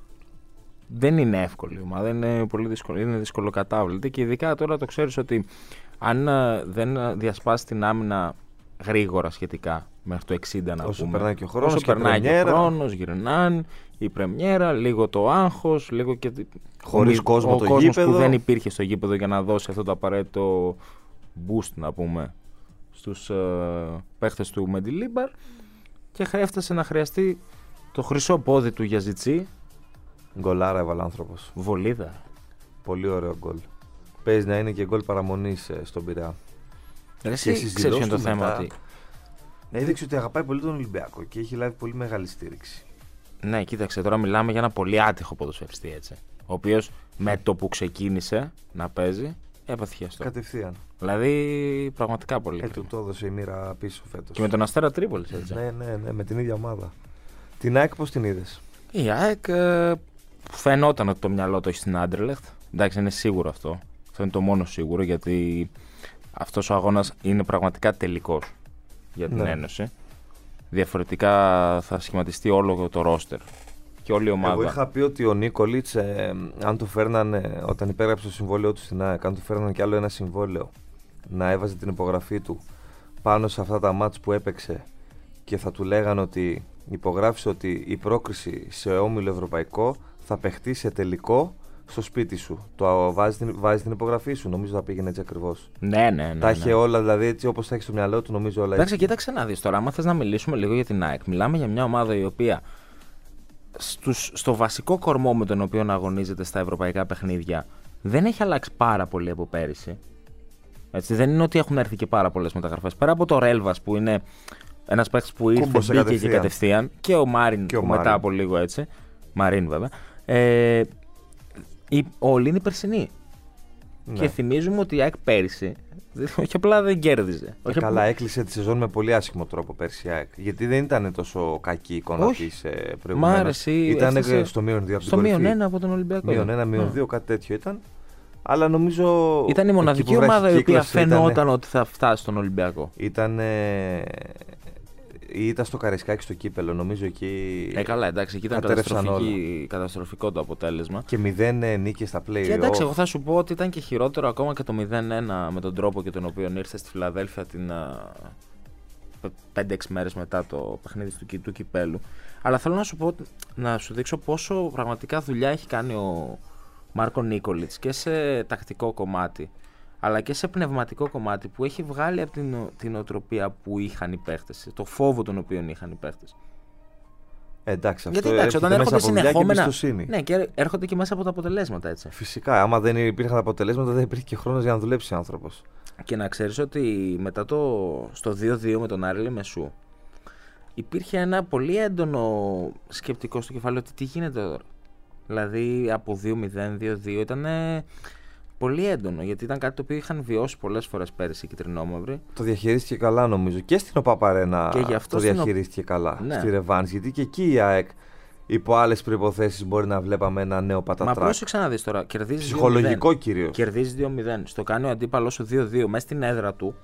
Δεν είναι εύκολη η ομάδα, είναι πολύ δύσκολη, είναι δυσκολοκατάβλητη και ειδικά τώρα το ξέρεις ότι αν δεν διασπάσει την άμυνα γρήγορα σχετικά μέχρι το 60 να Όσο πούμε. περνάει και ο χρόνος Όσο και η περνάει και ο πρεμιέρα. χρόνος, γυρνάν, η πρεμιέρα, λίγο το άγχος, λίγο και Χωρίς κόσμο ο το κόσμος γήπεδο. που δεν υπήρχε στο γήπεδο για να δώσει αυτό το απαραίτητο boost να πούμε στους παίχτες του Μεντιλίμπαρ και έφτασε να χρειαστεί το χρυσό πόδι του Γιαζιτσί. Γκολάρα έβαλε άνθρωπος. Βολίδα. Πολύ ωραίο γκολ. Παίζει να είναι και γκολ παραμονής στον Πειραιά. Εσύ στις ξέρεις ποιο είναι το δηλώσεις του θέμα. μετά, Ότι... Έδειξε ότι αγαπάει πολύ τον Ολυμπιακό και έχει λάβει πολύ μεγάλη στήριξη. Ναι, κοίταξε, τώρα μιλάμε για ένα πολύ άτυχο ποδοσφαιριστή έτσι. Ο οποίος με το που ξεκίνησε να παίζει έπαθε χιαστό. Κατευθείαν. Δηλαδή πραγματικά πολύ Του κρίμα. το έδωσε η μοίρα πίσω φέτος. Και με τον Αστέρα Τρίπολης έτσι. Ναι, με την ίδια ομάδα. Την ΑΕΚ πώς την είδες? Η ΑΕΚ φαινόταν ότι το μυαλό το έχει στην Άντερλεχτ. Εντάξει, είναι σίγουρο αυτό. Αυτό είναι το μόνο σίγουρο γιατί αυτός ο αγώνας είναι πραγματικά τελικός για την Ναι. Ένωση. Διαφορετικά θα σχηματιστεί όλο το ρόστερ και όλη η ομάδα. Εγώ είχα πει ότι ο Νίκολιτς, αν του φέρνανε όταν υπέγραψε το συμβόλαιό του στην ΑΕΚ, αν του φέρνανε κι άλλο ένα συμβόλαιο, να έβαζε την υπογραφή του πάνω σε αυτά τα μάτς που έπαιξε και θα του λέγανε ότι υπογράφησε ότι η πρόκριση σε όμιλο ευρωπαϊκό θα παιχτεί σε τελικό στο σπίτι σου. Το βάζει την υπογραφή σου. Νομίζω θα πήγαινε έτσι ακριβώς. Ναι. Τα είχε όλα, δηλαδή έτσι όπως τα έχει στο μυαλό του, νομίζω όλα Εντάξει, έτσι. κοίταξε να δεις τώρα. Άμα θες να μιλήσουμε λίγο για την ΑΕΚ, μιλάμε για μια ομάδα η οποία στο βασικό κορμό με τον οποίο αγωνίζεται στα ευρωπαϊκά παιχνίδια δεν έχει αλλάξει πάρα πολύ από πέρυσι. Έτσι, δεν είναι ότι έχουν έρθει και πάρα πολλές μεταγραφές. Πέρα από το Ρέλβας που είναι ένας παίκτης που ήρθε, Κούμπωσε μπήκε κατευθείαν. και κατευθείαν, και ο Μάριν Και ο που μετά Μάριν. από λίγο έτσι. Μαρίν βέβαια. Όλοι είναι περσινοί. Ναι. Και θυμίζουμε ότι η ΑΕΚ πέρυσι όχι απλά δεν κέρδιζε. Όχι Καλά, έκλεισε τη σεζόν με πολύ άσχημο τρόπο πέρσι η ΑΕΚ. Γιατί δεν ήταν τόσο κακή η εικόνα Όχι. της Μ' προηγουμένως. άρεσε, Ήταν έφτασε στο μείον 2 από την στο κορυφή. μείον 1 από τον Ολυμπιακό. Μείον 1, μείον 2, κάτι τέτοιο ήταν. Αλλά νομίζω. Ήταν η εκεί μοναδική που ομάδα η οποία βραχικύκλωσε φαινόταν ότι θα φτάσει στον Ολυμπιακό. Ήταν. Ήταν στο Καραϊσκάκι στο κύπελο, νομίζω εκεί. Καλά, εντάξει, εκεί ήταν κατέρευσαν καταστροφικό το αποτέλεσμα. Και 0 νίκες στα play. Και εντάξει, εγώ θα σου πω ότι ήταν και χειρότερο ακόμα και το 0-1 με τον τρόπο και τον οποίο ήρθε στη Φιλαδέλφια την 5-6 μέρες μετά το παιχνίδι του κυπέλου. Αλλά θέλω να σου πω, να σου δείξω πόσο πραγματικά δουλειά έχει κάνει ο Μάρκο Νίκολιτς και σε τακτικό κομμάτι αλλά και σε πνευματικό κομμάτι που έχει βγάλει από την οτροπία που είχαν οι παίχτες, το φόβο τον οποίο είχαν οι παίχτες. Εντάξει, αυτό Γιατί εντάξει, όταν έρχεται έρχονται μέσα από δουλειά και συνεχόμενα. εμπιστοσύνη. Ναι, και έρχονται και μέσα από τα αποτελέσματα έτσι. Φυσικά, άμα δεν υπήρχαν αποτελέσματα, δεν υπήρχε και χρόνος για να δουλέψει ο άνθρωπος. Και να ξέρεις ότι μετά στο 2-2 με τον Άρη Μεσού υπήρχε ένα πολύ έντονο σκεπτικό στο κεφάλι ότι τι γίνεται τώρα. Δηλαδή από 2-0, 2-2 ήταν πολύ έντονο γιατί ήταν κάτι το οποίο είχαν βιώσει πολλές φορές πέρυσι οι κυτρινόμαυροι. Το διαχειρίστηκε καλά νομίζω. Και στην ΟΠΑΠΑΡΕΝΑ Και γι' αυτό το στην διαχειρίστηκε καλά. Ναι. Στη Ρεβάνς. Γιατί και εκεί η ΑΕΚ υπό άλλες προϋποθέσεις μπορεί να βλέπαμε ένα νέο Μα πατατράκ. πρόσεξε να δεις τώρα, κερδίζεις 2-0. Ψυχολογικό κυρίως. Κερδίζεις 2-0. Στο κάνει ο αντίπαλος σου 2-2 μέσα στην έδρα του.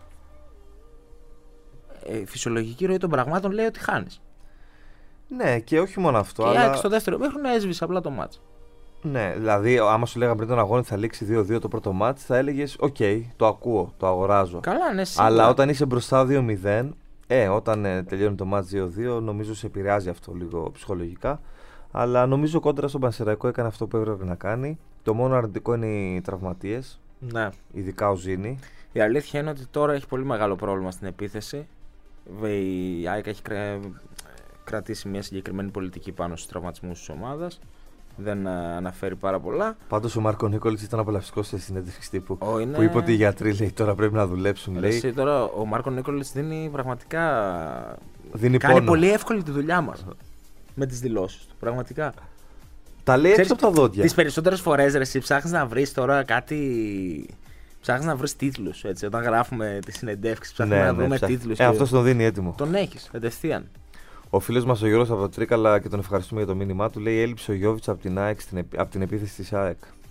Η φυσιολογική ροή των πραγμάτων λέει ότι χάνεις. Ναι, και όχι μόνο αυτό. Και η αλλά... ΑΕΚ στο δεύτερο μέχρι να έσβησε απλά το μάτς. Ναι, δηλαδή, άμα σου λέγαμε πριν τον αγώνα θα λήξει 2-2 το πρώτο μάτς, θα έλεγες: Οκ, το ακούω, το αγοράζω. Καλά, ναι, σίγουρα. Αλλά όταν είσαι μπροστά 2-0, όταν τελειώνει το μάτς 2-2, νομίζω σε επηρεάζει αυτό λίγο ψυχολογικά. Αλλά νομίζω κόντρα στον Πανσεραϊκό έκανε αυτό που έπρεπε να κάνει. Το μόνο αρνητικό είναι οι τραυματίες, Ναι. ειδικά ο Ζήνη. Η αλήθεια είναι ότι τώρα έχει πολύ μεγάλο πρόβλημα στην επίθεση. Η ΑΕΚ έχει κρατήσει μια συγκεκριμένη πολιτική πάνω στους τραυματισμούς της ομάδας. Δεν αναφέρει πάρα πολλά. Πάντως ο Μάρκο Νίκολιτς ήταν απολαυστικός στη συνέντευξη τύπου. Είναι... Που είπε ότι οι γιατροί λέει, τώρα πρέπει να δουλέψουν. Λέει, Εσύ, τώρα ο Μάρκο Νίκολιτς δίνει πραγματικά. δίνει Κάνει πόνο. πολύ εύκολη τη δουλειά μας. Με τις δηλώσεις του. Πραγματικά. Τα λέει έξω Ξέρεις, από τα δόντια. τις περισσότερες φορές ρε, εσύ ψάχνεις να βρεις τώρα κάτι. Ψάχνεις να βρεις τίτλους. Έτσι, όταν γράφουμε τις συνεντεύξεις, ψάχνουμε να βρούμε τίτλους. Αυτός τον δίνει έτοιμο. Τον έχεις κατευθείαν. Ο φίλος μας ο Γιώργος από το Τρίκαλα και τον ευχαριστούμε για το μήνυμά του λέει: έλειψε ο Γιώβιτς από την επίθεση της ΑΕΚ.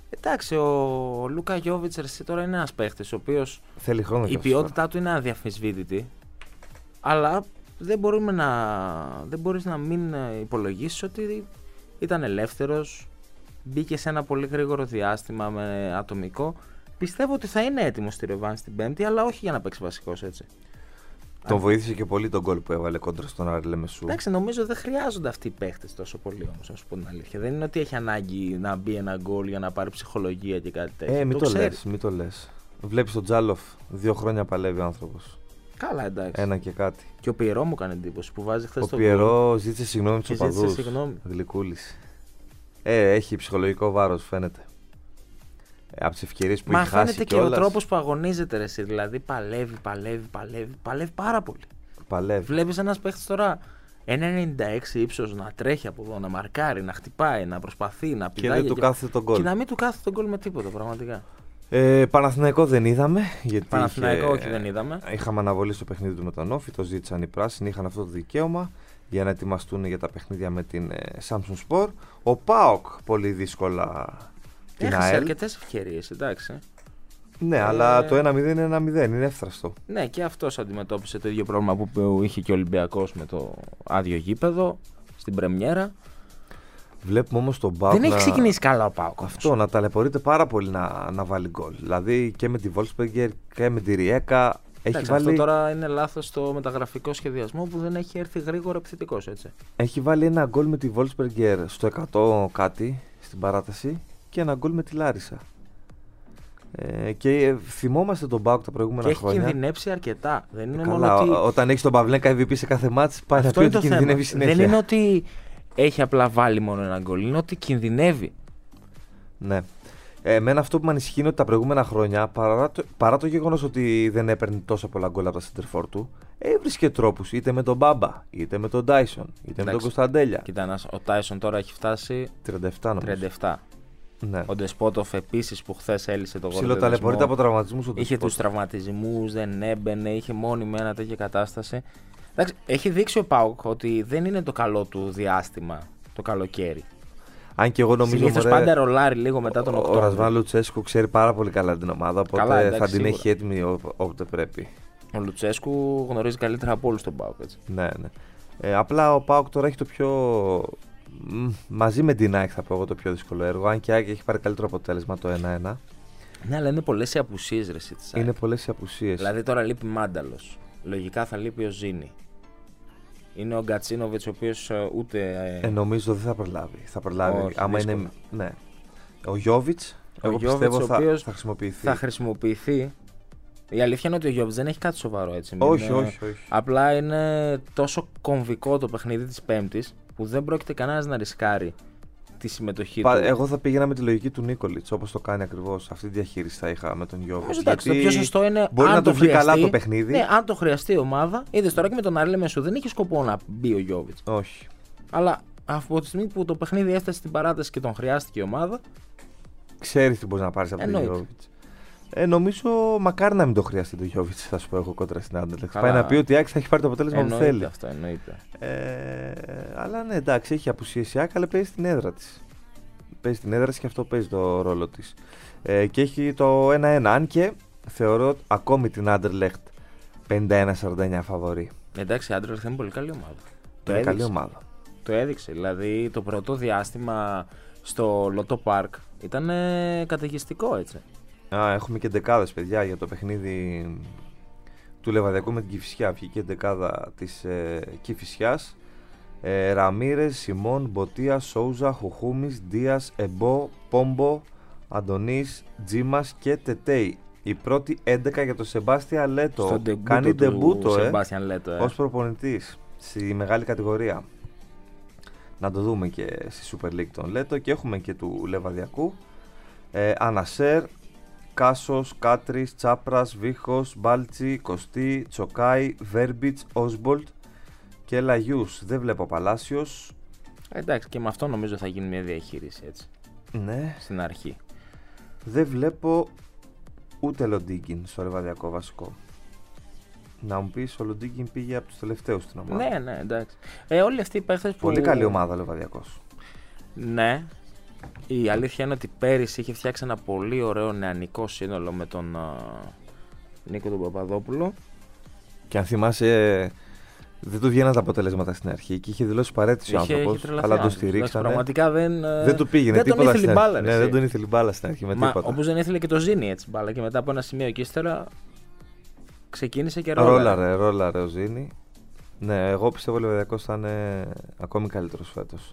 Εντάξει, ο Λούκα Γιόβιτς τώρα είναι ένας παίχτης ο οποίος Θέλει χρόνο. η ποιότητά του είναι αδιαφυσβήτητη, αλλά δεν μπορείς να μην υπολογίσεις ότι ήταν ελεύθερος, μπήκε σε ένα πολύ γρήγορο διάστημα με ατομικό. Πιστεύω ότι θα είναι έτοιμος στη ρεβάνς την Πέμπτη, αλλά όχι για να παίξει βασικός έτσι. Τον βοήθησε και πολύ τον γκολ που έβαλε κόντρα στον Άρη Λεμεσού. Εντάξει, νομίζω δεν χρειάζονται αυτοί οι παίχτες τόσο πολύ όμως, να σου πω την αλήθεια. Δεν είναι ότι έχει ανάγκη να μπει ένα γκολ για να πάρει ψυχολογία και κάτι τέτοιο. Μην το λες. Βλέπεις τον Τζάλοφ, 2 χρόνια παλεύει ο άνθρωπος. Καλά, εντάξει. Ένα και κάτι. Και ο Πιερό μου έκανε εντύπωση που βάζει χθες Ο το γκολ. Πιερό ζήτησε συγγνώμη στους Και ζήτησε οπαδούς. συγγνώμη. Γλυκούλης. Έχει ψυχολογικό βάρος, φαίνεται. Από τις ευκαιρίες που Μα έχει χάσει φαίνεται και ο τρόπος που αγωνίζεται, ρε, εσύ. Δηλαδή παλεύει πάρα πολύ. Παλεύει. Βλέπεις ένας παίχτης τώρα 1,96 ύψος να τρέχει από εδώ, να μαρκάρει, να χτυπάει, να προσπαθεί, να πηδάει. Και δεν του κάθεται τον γκολ. Και να μην του κάθεται τον γκολ με τίποτα, πραγματικά. Παναθηναϊκό δεν είδαμε. Γιατί Παναθηναϊκό όχι, δεν είδαμε. Είχαμε αναβολή στο παιχνίδι του με τον Όφη, το ζήτησαν οι πράσινοι, είχαν αυτό το δικαίωμα για να ετοιμαστούν για τα παιχνίδια με την Samsung Sport. Ο ΠΑΟΚ πολύ δύσκολα την Έχασε ΑΕΛ. αρκετές ευκαιρίες, εντάξει. Ναι, αλλά το 1-0 είναι 1-0, είναι εύθραστο. Ναι, και αυτός αντιμετώπισε το ίδιο πρόβλημα που είχε και ο Ολυμπιακός με το άδειο γήπεδο στην πρεμιέρα. Βλέπουμε όμως τον ΠΑΟΚ. Δεν έχει ξεκινήσει καλά ο ΠΑΟΚ. Αυτό, να ταλαιπωρείται πάρα πολύ να βάλει γκολ. Δηλαδή και με τη Wolfsberger και με τη Ριέκα. Εντάξει, αυτό τώρα είναι λάθος στο μεταγραφικό σχεδιασμό που δεν έχει έρθει γρήγορα επιθετικός, έτσι. Έχει βάλει ένα γκολ με τη Wolfsberger στο 100 κάτι στην παράταση και ένα γκολ με τη Λάρισα. Και θυμόμαστε τον ΠΑΟΚ τα προηγούμενα χρόνια. Και έχει κινδυνεύσει αρκετά. Δεν είναι Καλά, μόνο ότι... όταν έχει τον Παυλέκα MVP σε κάθε μάτς, πάει να Αυτό πει είναι ότι το κινδυνεύει θέμα. συνέχεια. Δεν είναι ότι έχει απλά βάλει μόνο ένα γκολ, είναι ότι κινδυνεύει. Ναι. Εμένα αυτό που με ανησυχεί είναι ότι τα προηγούμενα χρόνια, παρά το γεγονός ότι δεν έπαιρνε τόσα πολλά γκολ από τα center for του, έβρισκε τρόπους είτε με τον Μπάμπα, είτε με τον Τάισον, είτε με τον Κωνσταντέλια. Κοίτα, ο Τάισον τώρα έχει φτάσει 37 νομίζω. 37. Ναι. Ο Ντεσπότοφ επίσης που χθες έλυσε το γol. Ψιλοταλαιπωρείται από τραυματισμούς. Είχε τους τραυματισμούς, δεν έμπαινε, είχε μόνιμη ένα τέτοια κατάσταση. Εντάξει, έχει δείξει ο ΠΑΟΚ ότι δεν είναι το καλό του διάστημα το καλοκαίρι. Αν και εγώ νομίζω συνήθως πάντα ρολάρει λίγο μετά τον Οκτώβριο. Ο Ρασβάν Λουτσέσκου ξέρει πάρα πολύ καλά την ομάδα, οπότε Καλά, εντάξει, θα την σίγουρα. έχει έτοιμη όποτε πρέπει. Ο Λουτσέσκου γνωρίζει καλύτερα από όλους τον ΠΑΟΚ. Έτσι. Ναι, ναι. Απλά ο ΠΑΟΚ τώρα έχει το πιο. Μαζί με την ΑΕΚ θα πω εγώ το πιο δύσκολο έργο. Αν και η ΑΕΚ έχει πάρει καλύτερο αποτέλεσμα το 1-1. Ναι, αλλά είναι πολλές οι απουσίες, ρε εσύ, της ΑΕΚ. Είναι πολλές οι απουσίες. Δηλαδή τώρα λείπει Μάνταλος. Λογικά θα λείπει ο Ζήνη. Είναι ο Γκατσίνοβιτς ο οποίος ούτε. Νομίζω δεν θα προλάβει. Θα προλάβει. Όχι, άμα δύσκολο. είναι. Ναι. Ο Γιώβιτς. Εγώ Γιώβιτς, πιστεύω ο οποίος θα χρησιμοποιηθεί. Θα χρησιμοποιηθεί. Η αλήθεια είναι ότι ο Γιώβιτς δεν έχει κάτι σοβαρό έτσι. Όχι, όχι. Απλά είναι τόσο κομβικό το παιχνίδι της Πέμπτης που δεν πρόκειται κανένας να ρισκάρει τη συμμετοχή του. Εγώ θα πήγαινα με τη λογική του Νίκολιτς, όπως το κάνει ακριβώς. Αυτή τη διαχείριση θα είχα με τον Γιώβιτς. Εντάξει, το πιο σωστό είναι. Μπορεί αν να το βγει χρειαστεί, καλά το παιχνίδι. Ναι, αν το χρειαστεί η ομάδα. Είδες τώρα και με τον Άρη Λεμεσού δεν είχε σκοπό να μπει ο Γιώβιτς. Όχι. Αλλά από τη στιγμή που το παιχνίδι έφτασε στην παράταση και τον χρειάστηκε η ομάδα. Ξέρεις τι μπορεί να πάρει από τον Εννοείται. Γιώβιτς. Νομίζω μακάρι να μην το χρειαστεί το Γιώβιτς, θα σου πω εγώ κόντρα στην Άντερλεξ. Καλά. Πάει να πει ότι η Άκη θα έχει πάρει το αποτέλεσμα που θέλει. Αυτό εννοείται. Αλλά ναι, εντάξει, έχει απουσίες η Άκη, αλλά παίζει στην έδρα της. Παίζει στην έδρα της και αυτό παίζει το ρόλο της. Και έχει το 1-1. Αν και θεωρώ ακόμη την Άντερλεχτ 51-49 φαβορί. Εντάξει, η Άντερλεχτ είναι πολύ καλή ομάδα. Είναι καλή ομάδα. Το έδειξε. Δηλαδή το πρώτο διάστημα στο Lotto Park ήταν καταιγιστικό έτσι. Έχουμε και δεκάδες παιδιά για το παιχνίδι του Λεβαδιακού με την Κηφισιά. Βγήκε δεκάδα της Κηφισιάς. Ραμίρες, Σιμών, Μποτία, Σόουζα, Χουχούμης, Δίας, Εμπό, Πόμπο, Αντωνής, Τζίμας και Τετέι. Η πρώτη 11 για τον Σεμπάστιαν Λέτο. Κάνει ντεμπούτο ως προπονητής στη μεγάλη κατηγορία. Να το δούμε και στη Super League τον Λέτο. Και έχουμε και του Λεβαδιακού. Ανασέρ, Κάσος, Κάτρης, Τσάπρας, Βίχος, Μπάλτσι, Κωστή, Τσοκάη, Βέρμπιτς, Όσμπολτ και Λαγιούς. Δεν βλέπω Παλάσιος. Εντάξει, και με αυτό νομίζω θα γίνει μια διαχείριση έτσι. Ναι. Στην αρχή. Δεν βλέπω ούτε Λοντίγκιν στο Λεβαδιακό βασικό. Να μου πεις, ο Λοντίγκιν πήγε από τους τελευταίους στην ομάδα. Ναι, εντάξει. Όλοι αυτοί οι παίχτες που. Πολύ καλή ομάδα ο Λεβαδιακός. Ναι. Η αλήθεια είναι ότι πέρυσι είχε φτιάξει ένα πολύ ωραίο νεανικό σύνολο με τον Νίκο τον Παπαδόπουλο. Και αν θυμάσαι, δεν του βγαίναν τα αποτελέσματα στην αρχή και είχε δηλώσει παρέτηση ο άνθρωπος, αλλά το στηρίξανε. Πραγματικά δεν του πήγαινε δεν τίποτα τον ήθελε στην μπάλα. αρχή. Ναι, δεν τον ήθελε μπάλα στην αρχή με τίποτα. Όπως δεν ήθελε και το Ζήνη έτσι μπάλα. Και μετά από ένα σημείο και ύστερα ξεκίνησε και ρόλαρε. Ρόλαρε ο Ζήνη. Ναι, εγώ πιστεύω ότι ο Λεβαδιακός θα είναι ακόμη καλύτερος φέτος.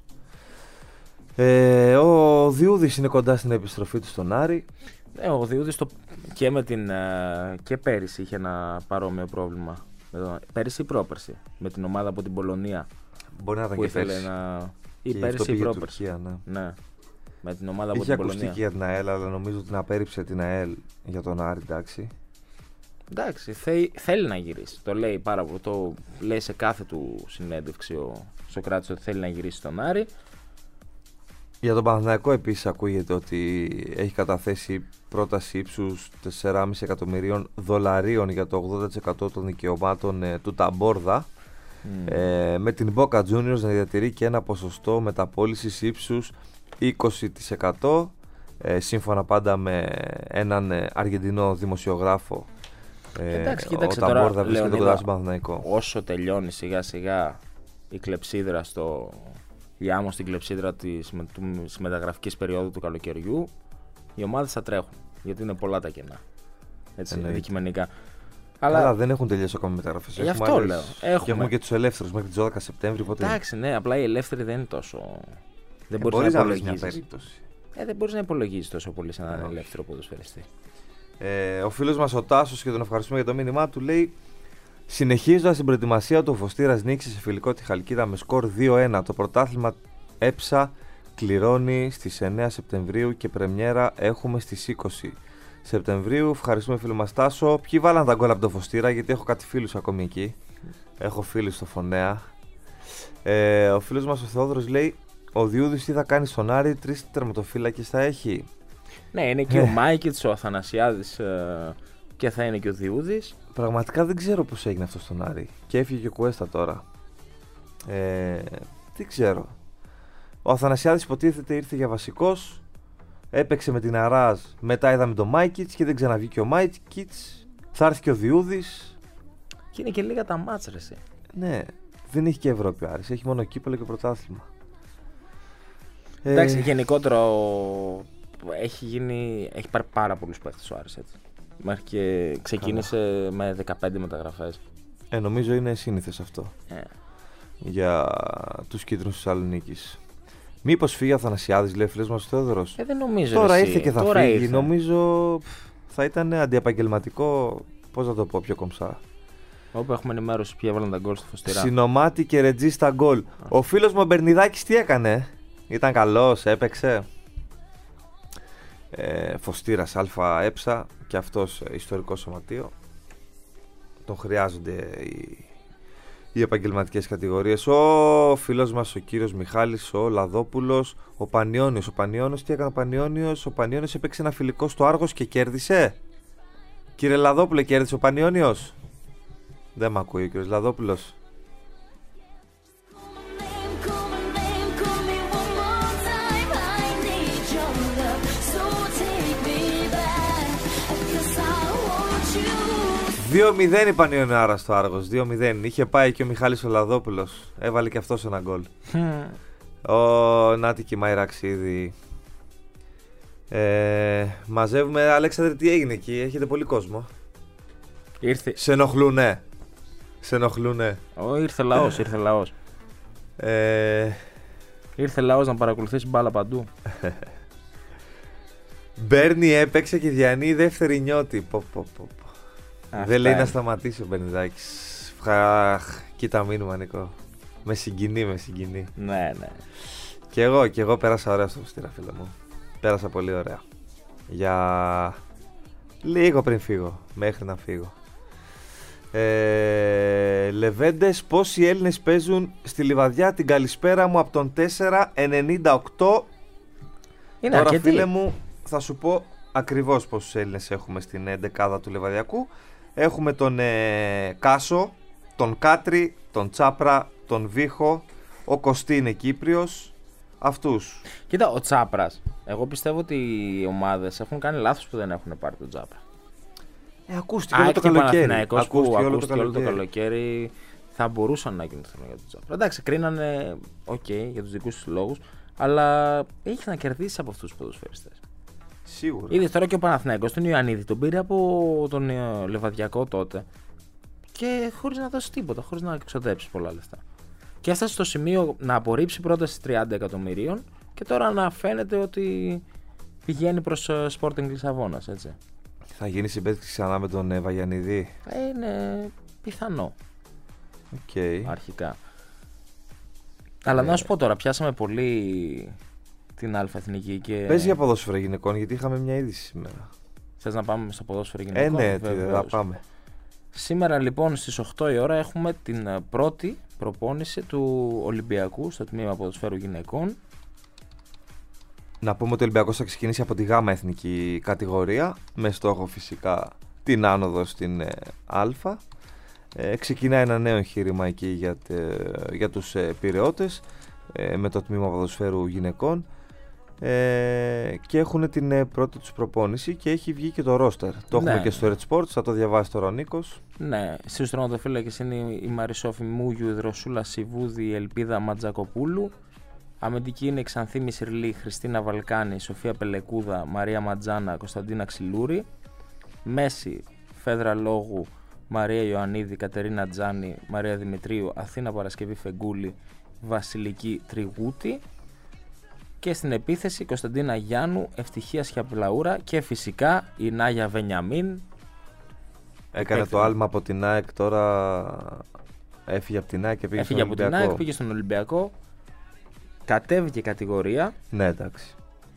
Ο Διούδης είναι κοντά στην επιστροφή του στον Άρη. Ο Διούδης και πέρυσι είχε ένα παρόμοιο πρόβλημα. Πέρυσι ή πρόπερσι. Με την ομάδα από την Πολωνία. Μπορεί να ήταν που και ήθελε πέρυσι. Ή Και πέρυσι αυτό ή πήγε πρόπερσι. Τουρκία, ναι. Με την ομάδα από Είχε την ακουστεί Πολωνία. και για την ΑΕΛ, αλλά νομίζω ότι την απέρριψε την ΑΕΛ για τον Άρη, εντάξει. Εντάξει, θέλει να γυρίσει. Το λέει σε κάθε του συνέντευξη ο Σοκράτης ότι θέλει να γυρίσει στον Άρη. Για τον Παναθηναϊκό επίσης ακούγεται ότι έχει καταθέσει πρόταση ύψους 4,5 εκατομμυρίων δολαρίων για το 80% των δικαιωμάτων του Ταμπόρδα, με την Boca Juniors να διατηρεί και ένα ποσοστό μεταπώλησης ύψους 20%, σύμφωνα πάντα με έναν Αργεντινό δημοσιογράφο. Εντάξει, ο κοίταξε Ταμπόρδα τώρα, βρίσκεται Λεωνίδα, κοντά στον Παναθηναϊκό. όσο τελειώνει σιγά σιγά η κλεψίδρα η άμμο στην κλεψίδρα της μεταγραφικής περίοδου του καλοκαιριού, οι ομάδες θα τρέχουν, γιατί είναι πολλά τα κενά, έτσι, αντικειμενικά. Αλλά δεν έχουν τελειώσει ακόμη οι μεταγραφές. Γι' αυτό λέω. Και έχουμε και τους ελεύθερους μέχρι τις 12 Σεπτέμβρη. Εντάξει, ναι, απλά οι ελεύθεροι δεν είναι τόσο. Δεν μπορείς να βρεις μια υπολογίζεις. περίπτωση. Δεν μπορείς να υπολογίζεις τόσο πολύ σε έναν ελεύθερο ποδοσφαιριστή. Ο φίλος μας ο Τάσος, και τον ευχαριστούμε για το μήνυμά του, λέει: συνεχίζοντας την προετοιμασία του, ο Φωστήρας νίκησε σε φιλικό τη Χαλκίδα με σκορ 2-1. Το πρωτάθλημα ΕΠΣΑ κληρώνει στις 9 Σεπτεμβρίου και πρεμιέρα έχουμε στις 20 Σεπτεμβρίου. Ευχαριστούμε φίλο μας Τάσο. Ποιοι βάλαν τα γκολ από τον Φωστήρα, γιατί έχω κάτι φίλους ακόμη εκεί. Έχω φίλους στο Φωνέα. Ο φίλος μας ο Θεόδωρος λέει: ο Διούδης τι θα κάνει στον Άρη, 3 τερματοφύλακες θα έχει. Ναι, είναι και ο Μάικετς, ο Αθανασιάδης και θα είναι και ο Διούδης. Πραγματικά δεν ξέρω πώς έγινε αυτό στον Άρη. Και έφυγε και ο Κουέστα τώρα. Δεν ξέρω. Ο Αθανασιάδης υποτίθεται ήρθε για βασικός. Έπαιξε με την Αράζ. Μετά είδαμε τον Μάικετς και δεν ξαναβγήκε ο Μάικετς. Θα έρθει και ο Διούδης. Και είναι και λίγα τα μάτς, ρε εσύ. Ναι, δεν έχει και Ευρώπη ο Άρης. Έχει μόνο κύπελλο και πρωτάθλημα. Εντάξει, γενικότερα έχει πάρει πάρα πολλούς παίκτες ο Άρης, έτσι. Μέχρι και ξεκίνησε με 15 μεταγραφές. Νομίζω είναι σύνηθες αυτό για τους κίτρινους της Θεσσαλονίκης. Μήπως φύγει ο Αθανασιάδης, λέει φίλος μας ο Θεόδωρος. Δεν νομίζω. Τώρα εσύ. ήρθε και θα Τώρα φύγει. ήρθε. Νομίζω θα ήταν αντιεπαγγελματικό. Πώς να το πω πιο κομψά. Όπου έχουμε ενημέρωση ποιοι έβαλαν τα γκολ στο Φωστήρα. Συνομάτι και Ρετζή στα γκολ. Ο φίλος μου ο Μπερνιδάκης τι έκανε? Ήταν καλός, έπαιξε. Φωστήρας Α έψα και αυτός ιστορικό σωματείο. Τον χρειάζονται οι επαγγελματικές κατηγορίες. Ο φίλος μας ο κύριος Μιχάλης, ο Λαδόπουλος, ο Πανιώνιος. Ο Πανιώνιος τι έκανε ο Πανιώνιος? Ο Πανιώνιος έπαιξε ένα φιλικό στο Άργος και κέρδισε. Κύριε Λαδόπουλε, κέρδισε ο Πανιώνιος? Δεν μ' ακούει ο κύριος Λαδόπουλος. Call my name, call me one more time. I need your love, so take me back, 'cause I want you. 2-0 η Πανιωνάρα στο Άργος. 2-0. Είχε πάει και ο Μιχάλης ο Λαδόπουλος. Έβαλε και αυτός ένα γκολ. Νάτι και η Μαϊραξίδη. Μαζεύουμε. Αλέξανδρε, τι έγινε εκεί? Έχετε πολύ κόσμο. Ήρθε. Σε ενοχλούνε. Ήρθε λαός, ήρθε λαός. Ήρθε λαός να παρακολουθήσει μπάλα παντού. Μπέρνι έπαιξε και Διανή δεύτερη νιώτη. Δεν λέει να σταματήσει ο Μπερνιδάκης. Κοίτα μήνυμα, Νικό. Με συγκινεί. Ναι. Και εγώ πέρασα ωραία στο Φωστήρα, φίλε μου. Πέρασα πολύ ωραία. Για λίγο πριν φύγω. Μέχρι να φύγω. Λεβέντες, πόσοι Έλληνες παίζουν στη Λιβαδιά? Την καλησπέρα μου από τον 498. Είναι Τώρα, αρκετοί. φίλε μου, θα σου πω ακριβώς πόσους Έλληνες έχουμε στην 11η του Λιβαδιακού. Έχουμε τον Κάσο, τον Κάτρι, τον Τσάπρα, τον Βίχο. Ο Κωστή είναι Κύπριος. Αυτούς. Κοίτα, ο Τσάπρας. Εγώ πιστεύω ότι οι ομάδες έχουν κάνει λάθος που δεν έχουν πάρει τον Τσάπρα. Ακούστηκε όλο το καλοκαίρι. Παναθηναϊκός που Ακούστηκε ακούστηκε όλο το καλοκαίρι θα μπορούσαν να κινηθούν για τον Τσάπρα. Εντάξει, κρίνανε για τους δικούς τους λόγους, αλλά έχει να κερδίσει από αυτούς τους ποδοσφαιριστές. Σίγουρα. Είδες τώρα και ο Παναθηναϊκός τον Ιωαννίδη τον πήρε από τον Λεβαδιακό τότε και χωρίς να δώσει τίποτα, χωρίς να εξοδέψει πολλά λεφτά. Και έφτασε στο σημείο να απορρίψει πρόταση 30 εκατομμυρίων και τώρα να φαίνεται ότι πηγαίνει προς Sporting Λισαβόνας, έτσι. Θα γίνει συμπέτυξη ξανά με τον Βαγιαννίδη. Είναι πιθανό Okay. αρχικά. Αλλά να σου πω τώρα, πιάσαμε πολύ την Α' Εθνική και... Πες για ποδόσφαιρο γυναικών, γιατί είχαμε μια είδηση σήμερα. Θες να πάμε στο ποδόσφαιρο γυναικών? Ναι, Βεβαίως. θα πάμε. Σήμερα λοιπόν στις 8 η ώρα έχουμε την πρώτη προπόνηση του Ολυμπιακού στο τμήμα ποδοσφαίρου γυναικών. Να πούμε ότι ο Ολυμπιακός θα ξεκινήσει από τη Γ' εθνική κατηγορία, με στόχο φυσικά την άνοδο στην Α. Ξεκινάει ένα νέο εγχείρημα εκεί για τους πειραιώτες, με το τμήμα ποδοσφαίρου γυναικών, και έχουν την πρώτη τους προπόνηση και έχει βγει και το ρόστερ. Το έχουμε και στο Red Sports, θα το διαβάσει τώρα ο Νίκος. Ναι, στους τερματοφύλακες είναι η Μαρισόφη Μούγιου, η Δροσούλα Σιβούδη, η Ελπίδα Ματζακοπούλου. Αμυντική είναι η Ξανθή Μισυρλή, Χριστίνα Βαλκάνη, Σοφία Πελεκούδα, Μαρία Ματζάνα, Κωνσταντίνα Ξυλούρη. Μέση, Φέδρα Λόγου, Μαρία Ιωαννίδη, Κατερίνα Τζάνη, Μαρία Δημητρίου, Αθήνα Παρασκευή Φεγγούλη, Βασιλική Τριγούτη. Και στην επίθεση Κωνσταντίνα Γιάννου, Ευτυχία Σιαπλαούρα και φυσικά η Νάγια Βενιαμίν. Έκανε το άλμα από την ΑΕΚ, τώρα έφυγε από την ΑΕΚ και πήγε στον Ολυμπιακό. Έφυγε από την ΑΕΚ, πήγε στον Ολυμπιακό. Κατέβηκε κατηγορία. Ναι, εντάξει.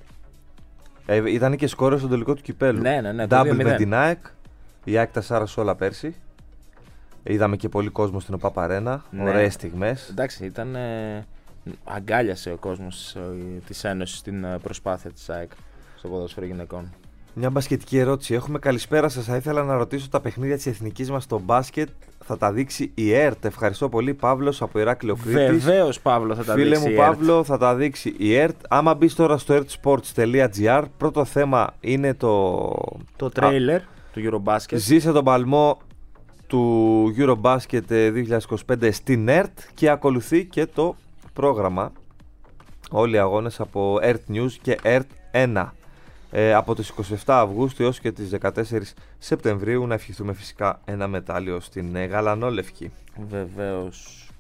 Ήταν και σκόρερ στον τελικό του κυπέλου. Ναι, Double με την ΑΕΚ. Η ΑΕΚ τα σάρωσε όλα πέρσι. Είδαμε και πολύ κόσμο στην ΟΠΑΠ Αρένα. Ναι. Ωραίες στιγμές. Εντάξει, ήταν. Αγκάλιασε ο κόσμος της Ένωσης στην προσπάθεια της ΑΕΚ στο ποδόσφαιρο γυναικών. Μια μπασκετική ερώτηση. Έχουμε καλησπέρα σας. Θα ήθελα να ρωτήσω τα παιχνίδια της εθνικής μας στο μπάσκετ. Θα τα δείξει η ΕΡΤ. Ευχαριστώ πολύ, Παύλος από Ηράκλειο Κρήτης. Βεβαίως, Παύλο, θα τα δείξει. Φίλε μου, Παύλο, θα τα δείξει η ΕΡΤ. Άμα μπεις τώρα στο ertsports.gr, πρώτο θέμα είναι το τρέιλερ του Eurobasket. Ζήσε τον παλμό του Eurobasket 2025 στην ΕΡΤ και ακολουθεί και το πρόγραμμα. Όλοι οι αγώνες από ΕΡΤ News και ΕΡΤ 1. Από τις 27 Αυγούστου έως και τις 14 Σεπτεμβρίου, να ευχηθούμε φυσικά ένα μετάλλιο στην γαλανόλευκη. Βεβαίως.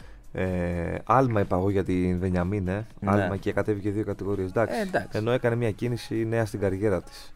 Άλμα είπα εγώ για την Βενιαμίν, Ναι. Άλμα και κατέβηκε 2 κατηγορίες. Εντάξει. Ενώ έκανε μια κίνηση νέα στην καριέρα της.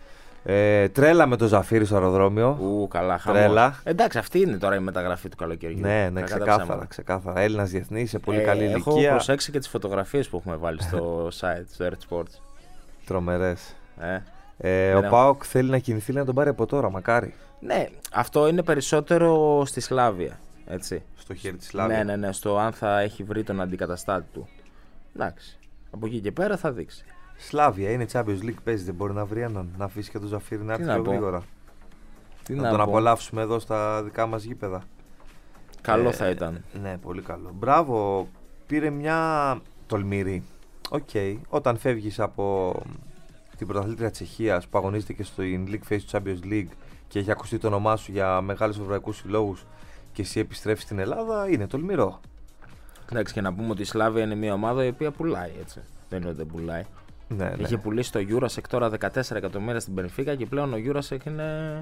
Τρέλα με το Ζαφύρι στο αεροδρόμιο. Καλά, χαμός. Τρέλα. Εντάξει, αυτή είναι τώρα η μεταγραφή του καλοκαιριού. Ναι, ξεκάθαρα. Έλληνας διεθνής σε πολύ καλή ηλικία. Έχω προσέξει και τις φωτογραφίες που έχουμε βάλει στο site, στο Red Sports. Τρομερές. Ναι. Ο ΠΑΟΚ θέλει να κινηθεί, να τον πάρει από τώρα, μακάρι. Ναι, αυτό είναι περισσότερο στη Σλάβια. Έτσι. Στο χέρι της Σλάβια. Ναι, στο αν θα έχει βρει τον αντικαταστάτη του. Εντάξει. Από εκεί και πέρα θα δείξει. Σλάβια είναι Champions League, παίζει, δεν μπορεί να βρει έναν. Να αφήσει και τον Ζαφύρι να έρθει πιο γρήγορα. Να τον απολαύσουμε εδώ στα δικά μας γήπεδα. Καλό θα ήταν. Ναι, πολύ καλό. Μπράβο, πήρε μια τολμηρή. Όταν φεύγεις από την πρωταθλήτρια Τσεχίας που αγωνίζεται και στο League Phase του Champions League και έχει ακουστεί το όνομά σου για μεγάλους ευρωπαϊκούς συλλόγους και εσύ επιστρέφεις στην Ελλάδα, είναι τολμηρό. Εντάξει, και να πούμε ότι η Σλάβια είναι μια ομάδα η οποία πουλάει, έτσι. Δεν είναι ότι δεν πουλάει. Ναι. Είχε πουλήσει το Eurasek τώρα 14 εκατομμύρια στην Benfica και πλέον ο Eurasek είναι.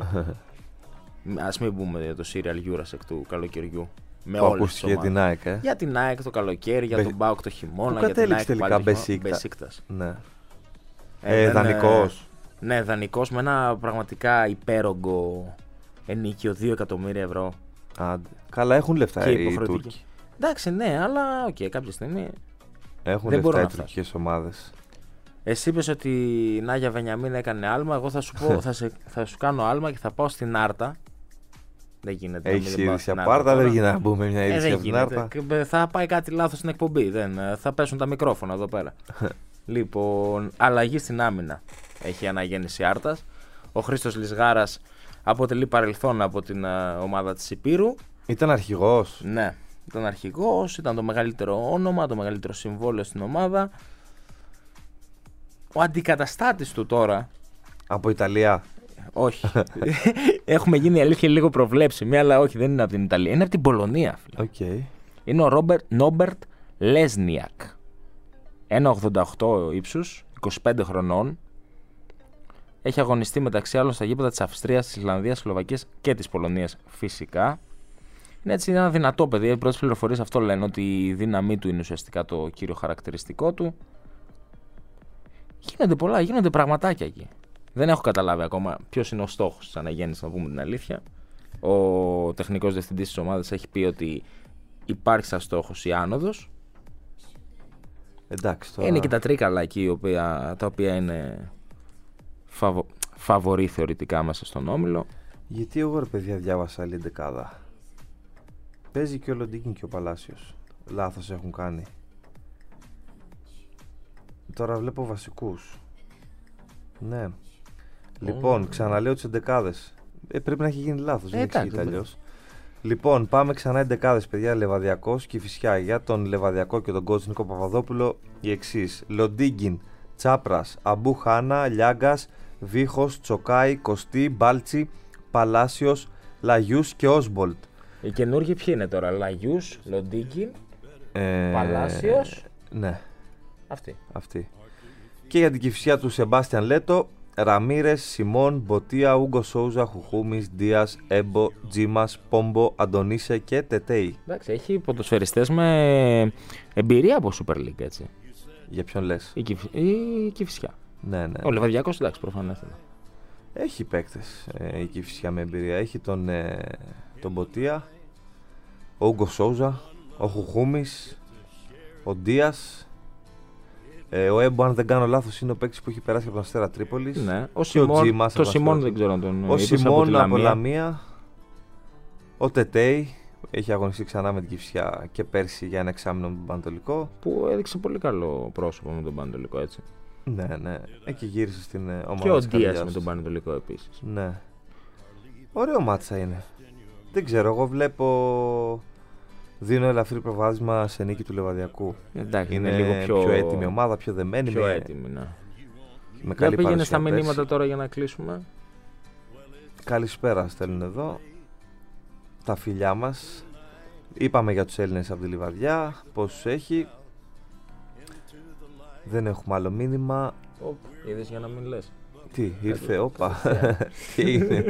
Ας μην πούμε για το serial Eurasek του καλοκαιριού. Με που όλες ακούστηκε τις για την ΑΕΚ. Για την ΑΕΚ το καλοκαίρι, για τον Μπάουκ το χειμώνα. Που για την ΑΕΚ τελικά Μπεσίκτας. Ναι. Δανεικός. Ναι, δανεικός με ένα πραγματικά υπέρογκο ενίκιο 2 εκατομμύρια ευρώ. Καλά, έχουν λεφτά οι Τούρκοι. Εντάξει, ναι, αλλά κάποια στιγμή. Έχουν δεν λεφτά οι τουρκικές ομάδες. Εσύ είπες ότι η Νάγια Βενιαμίν έκανε άλμα. Εγώ θα σου πω, θα σου κάνω άλμα και θα πάω στην Άρτα. Δεν γίνεται. Έχεις είδηση από Άρτα, δεν γίνεται να μπούμε μια είδηση από την Άρτα. Θα πάει κάτι λάθος στην εκπομπή. Θα πέσουν τα μικρόφωνα εδώ πέρα. Λοιπόν, αλλαγή στην άμυνα. Έχει αναγέννηση Άρτας. Ο Χρήστος Λισγάρας αποτελεί παρελθόν από την ομάδα της Υπήρου. Ήταν αρχηγός. Ναι. Ήταν αρχηγός, ήταν το μεγαλύτερο όνομα, το μεγαλύτερο συμβόλαιο στην ομάδα. Ο αντικαταστάτης του τώρα. Από Ιταλία. Όχι. Έχουμε γίνει αλήθεια λίγο προβλέψιμοι, αλλά όχι, δεν είναι από την Ιταλία. Είναι από την Πολωνία. Okay. Είναι ο Νόμπερτ Λέσνιακ. 1,88 ύψους, 25 χρονών. Έχει αγωνιστεί μεταξύ άλλων στα γήπεδα της Αυστρίας, της Ισλανδίας, της Σλοβακίας και της Πολωνίας φυσικά. Είναι έτσι ένα δυνατό παιδί. Οι πρώτες πληροφορίες αυτό λένε, ότι η δύναμή του είναι ουσιαστικά το κύριο χαρακτηριστικό του. Γίνονται πολλά, γίνονται πραγματάκια εκεί. Δεν έχω καταλάβει ακόμα ποιος είναι ο στόχος της αναγέννησης, να πούμε την αλήθεια. Ο τεχνικός διευθυντής της ομάδας έχει πει ότι υπάρχει σαν στόχος η άνοδος. Εντάξει, τώρα... Είναι και τα τρίκαλα εκεί τα οποία είναι φαβορί θεωρητικά μέσα στον όμιλο. Γιατί εγώ ρε παιδιά διάβασα άλλη εντεκάδα. Παίζει και ο Λοντίγκιν και ο Παλάσιος. Λάθος έχουν κάνει. Τώρα βλέπω βασικούς. Ναι. Λοιπόν, ξαναλέω τις εντεκάδες. Πρέπει να έχει γίνει λάθος, δεν εξηγείται αλλιώς. Λοιπόν, πάμε ξανά εντεκάδες, παιδιά. Λεβαδιακός, Κηφισιά. Για τον Λεβαδιακό και τον coach Νίκο Παπαδόπουλο οι εξής: Λοντίγκιν, Τσάπρας, Αμπού Χάνα, Λιάγκας, Βίχος, Τσοκάη, Κωστή, Μπάλτσι, Παλάσιος, Λαγιούς και Όσμπολτ. Οι καινούργοι ποιοι είναι τώρα? Λαγιούς, Λοντίγκιν, Παλάσιος. Ναι. Αυτή. Και για την Κηφισιά του Σεμπάστιαν Λέτο, Ραμίρες, Σιμών, Μποτία, Ούγκο Σόουζα, Χουχούμης, Δίας, Έμπο, Τζίμας, Πόμπο, Αντωνίσε και Τετέι. Εντάξει, έχει ποδοσφαιριστές με εμπειρία από Super League, έτσι. Για ποιον λες? Η Κηφισιά. Ναι. Ο Λεβαδιακός, εντάξει, προφανέστατα. Έχει παίκτες η Κηφισιά με εμπειρία. Έχει τον Μποτία, ο Ούγκο Σόουζα, ο Χουχούμης, ο Δίας. Ο Έμπο, αν δεν κάνω λάθος, είναι ο παίκτης που έχει περάσει από τον Αστέρα Τρίπολης. Ναι. Ο Σιμών δεν ξέρω αν τον Ο Σιμών από Λαμία. Ο Τετέι έχει αγωνιστεί ξανά με την Κηφισιά και πέρσι για ένα εξάμηνο με τον Πανατολικό. Που έδειξε πολύ καλό πρόσωπο με τον Πανατολικό, έτσι. Ναι. Εκεί γύρισε στην ομάδα. Και ο Δίας με τον Πανατολικό επίσης. Ναι. Ωραίο μάτσα είναι. Δεν ξέρω, εγώ βλέπω. Δίνω ελαφρύ προβάδισμα σε νίκη του Λεβαδιακού. Εντάξει, είναι λίγο πιο έτοιμη ομάδα, πιο δεμένη. Πιο έτοιμη, ναι. Με καλή πήγαινε στα πέρσι. μηνύματα τώρα για να κλείσουμε. Καλησπέρα στέλνουν εδώ. Τα φιλιά μας. Είπαμε για τους Έλληνες από τη Λιβαδιά. Πόσους έχει. Δεν έχουμε άλλο μήνυμα. Είδες για να μην λες. Τι, ήρθε, όπα. Τι έγινε.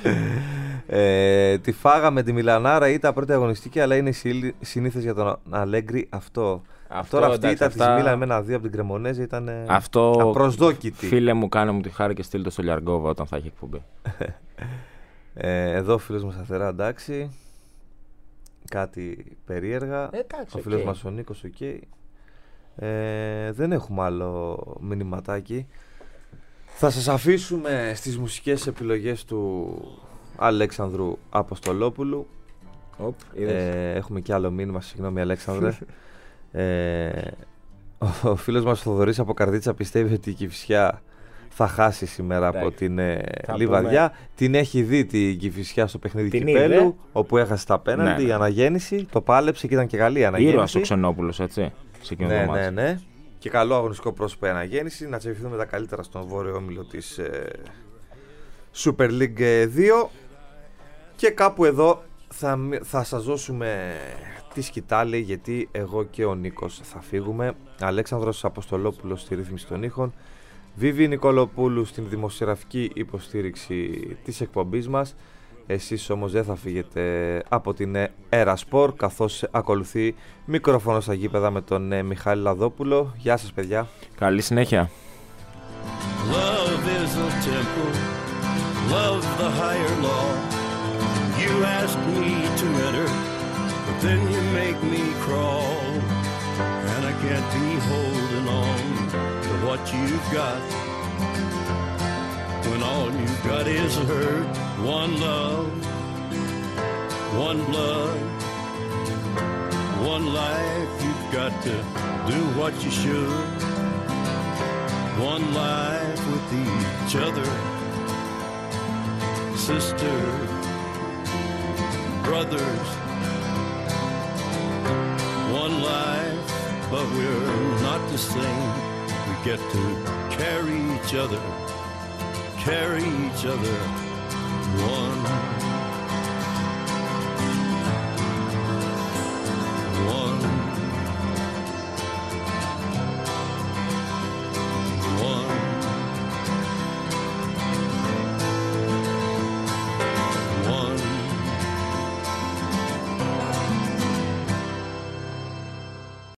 Τη φάγαμε τη Μιλανάρα, ήταν πρώτη αγωνιστική, αλλά είναι συνήθες για τον Αλέγκρι αυτό. Τώρα αυτή ήταν της Μίλαν με 1-2 από την Κρεμονέζα, ήταν απροσδόκητη. Φίλε μου, κάνε μου τη χάρη και στείλ το στο Λιαργκόβα όταν θα έχει εκπομπή. Εδώ ο φίλος μας σταθερά, εντάξει. Κάτι περίεργα. Ο φίλος μας ο Νίκος, οκ. Δεν έχουμε άλλο μηνυματάκι. Θα σας αφήσουμε στις μουσικές επιλογές του Αλέξανδρου Αποστολόπουλου. Έχουμε και άλλο μήνυμα, συγγνώμη Αλέξανδρε. Ο φίλος μας Θοδωρής από Καρδίτσα πιστεύει ότι η Κηφισιά θα χάσει σήμερα από την Λιβαδιά. Την έχει δει την Κηφισιά στο παιχνίδι κυπέλλου, όπου έχασε τα πέναλτι, η αναγέννηση. Το πάλεψε και ήταν και καλή αναγέννηση. Ήρωας ο Ξενόπουλος, έτσι. Ναι. Και καλό αγωνιστικό πρόσωπο η αναγέννηση. Να τσεφηθούμε τα καλύτερα στον βόρειο όμιλο της Super League 2. Και κάπου εδώ θα σας δώσουμε τη σκητάλη, γιατί εγώ και ο Νίκος θα φύγουμε. Αλέξανδρος Αποστολόπουλος στη ρύθμιση των ήχων, Βίβη Νικολοπούλου στην δημοσιογραφική υποστήριξη της εκπομπής μας. Εσείς όμως δεν θα φύγετε από την Ερασπορ, καθώς ακολουθεί μικρόφωνο στα γήπεδα με τον Μιχάλη Λαδόπουλο. Γεια σας παιδιά. Καλή συνέχεια. Love is a temple, love the higher law. You ask me to enter, but then you make me crawl. And I can't be holding on to what you've got, when all you've got is hurt. One love, one blood, one life. You've got to do what you should. One life with each other, sisters, brothers, one life, but we're not the same. We get to carry each other one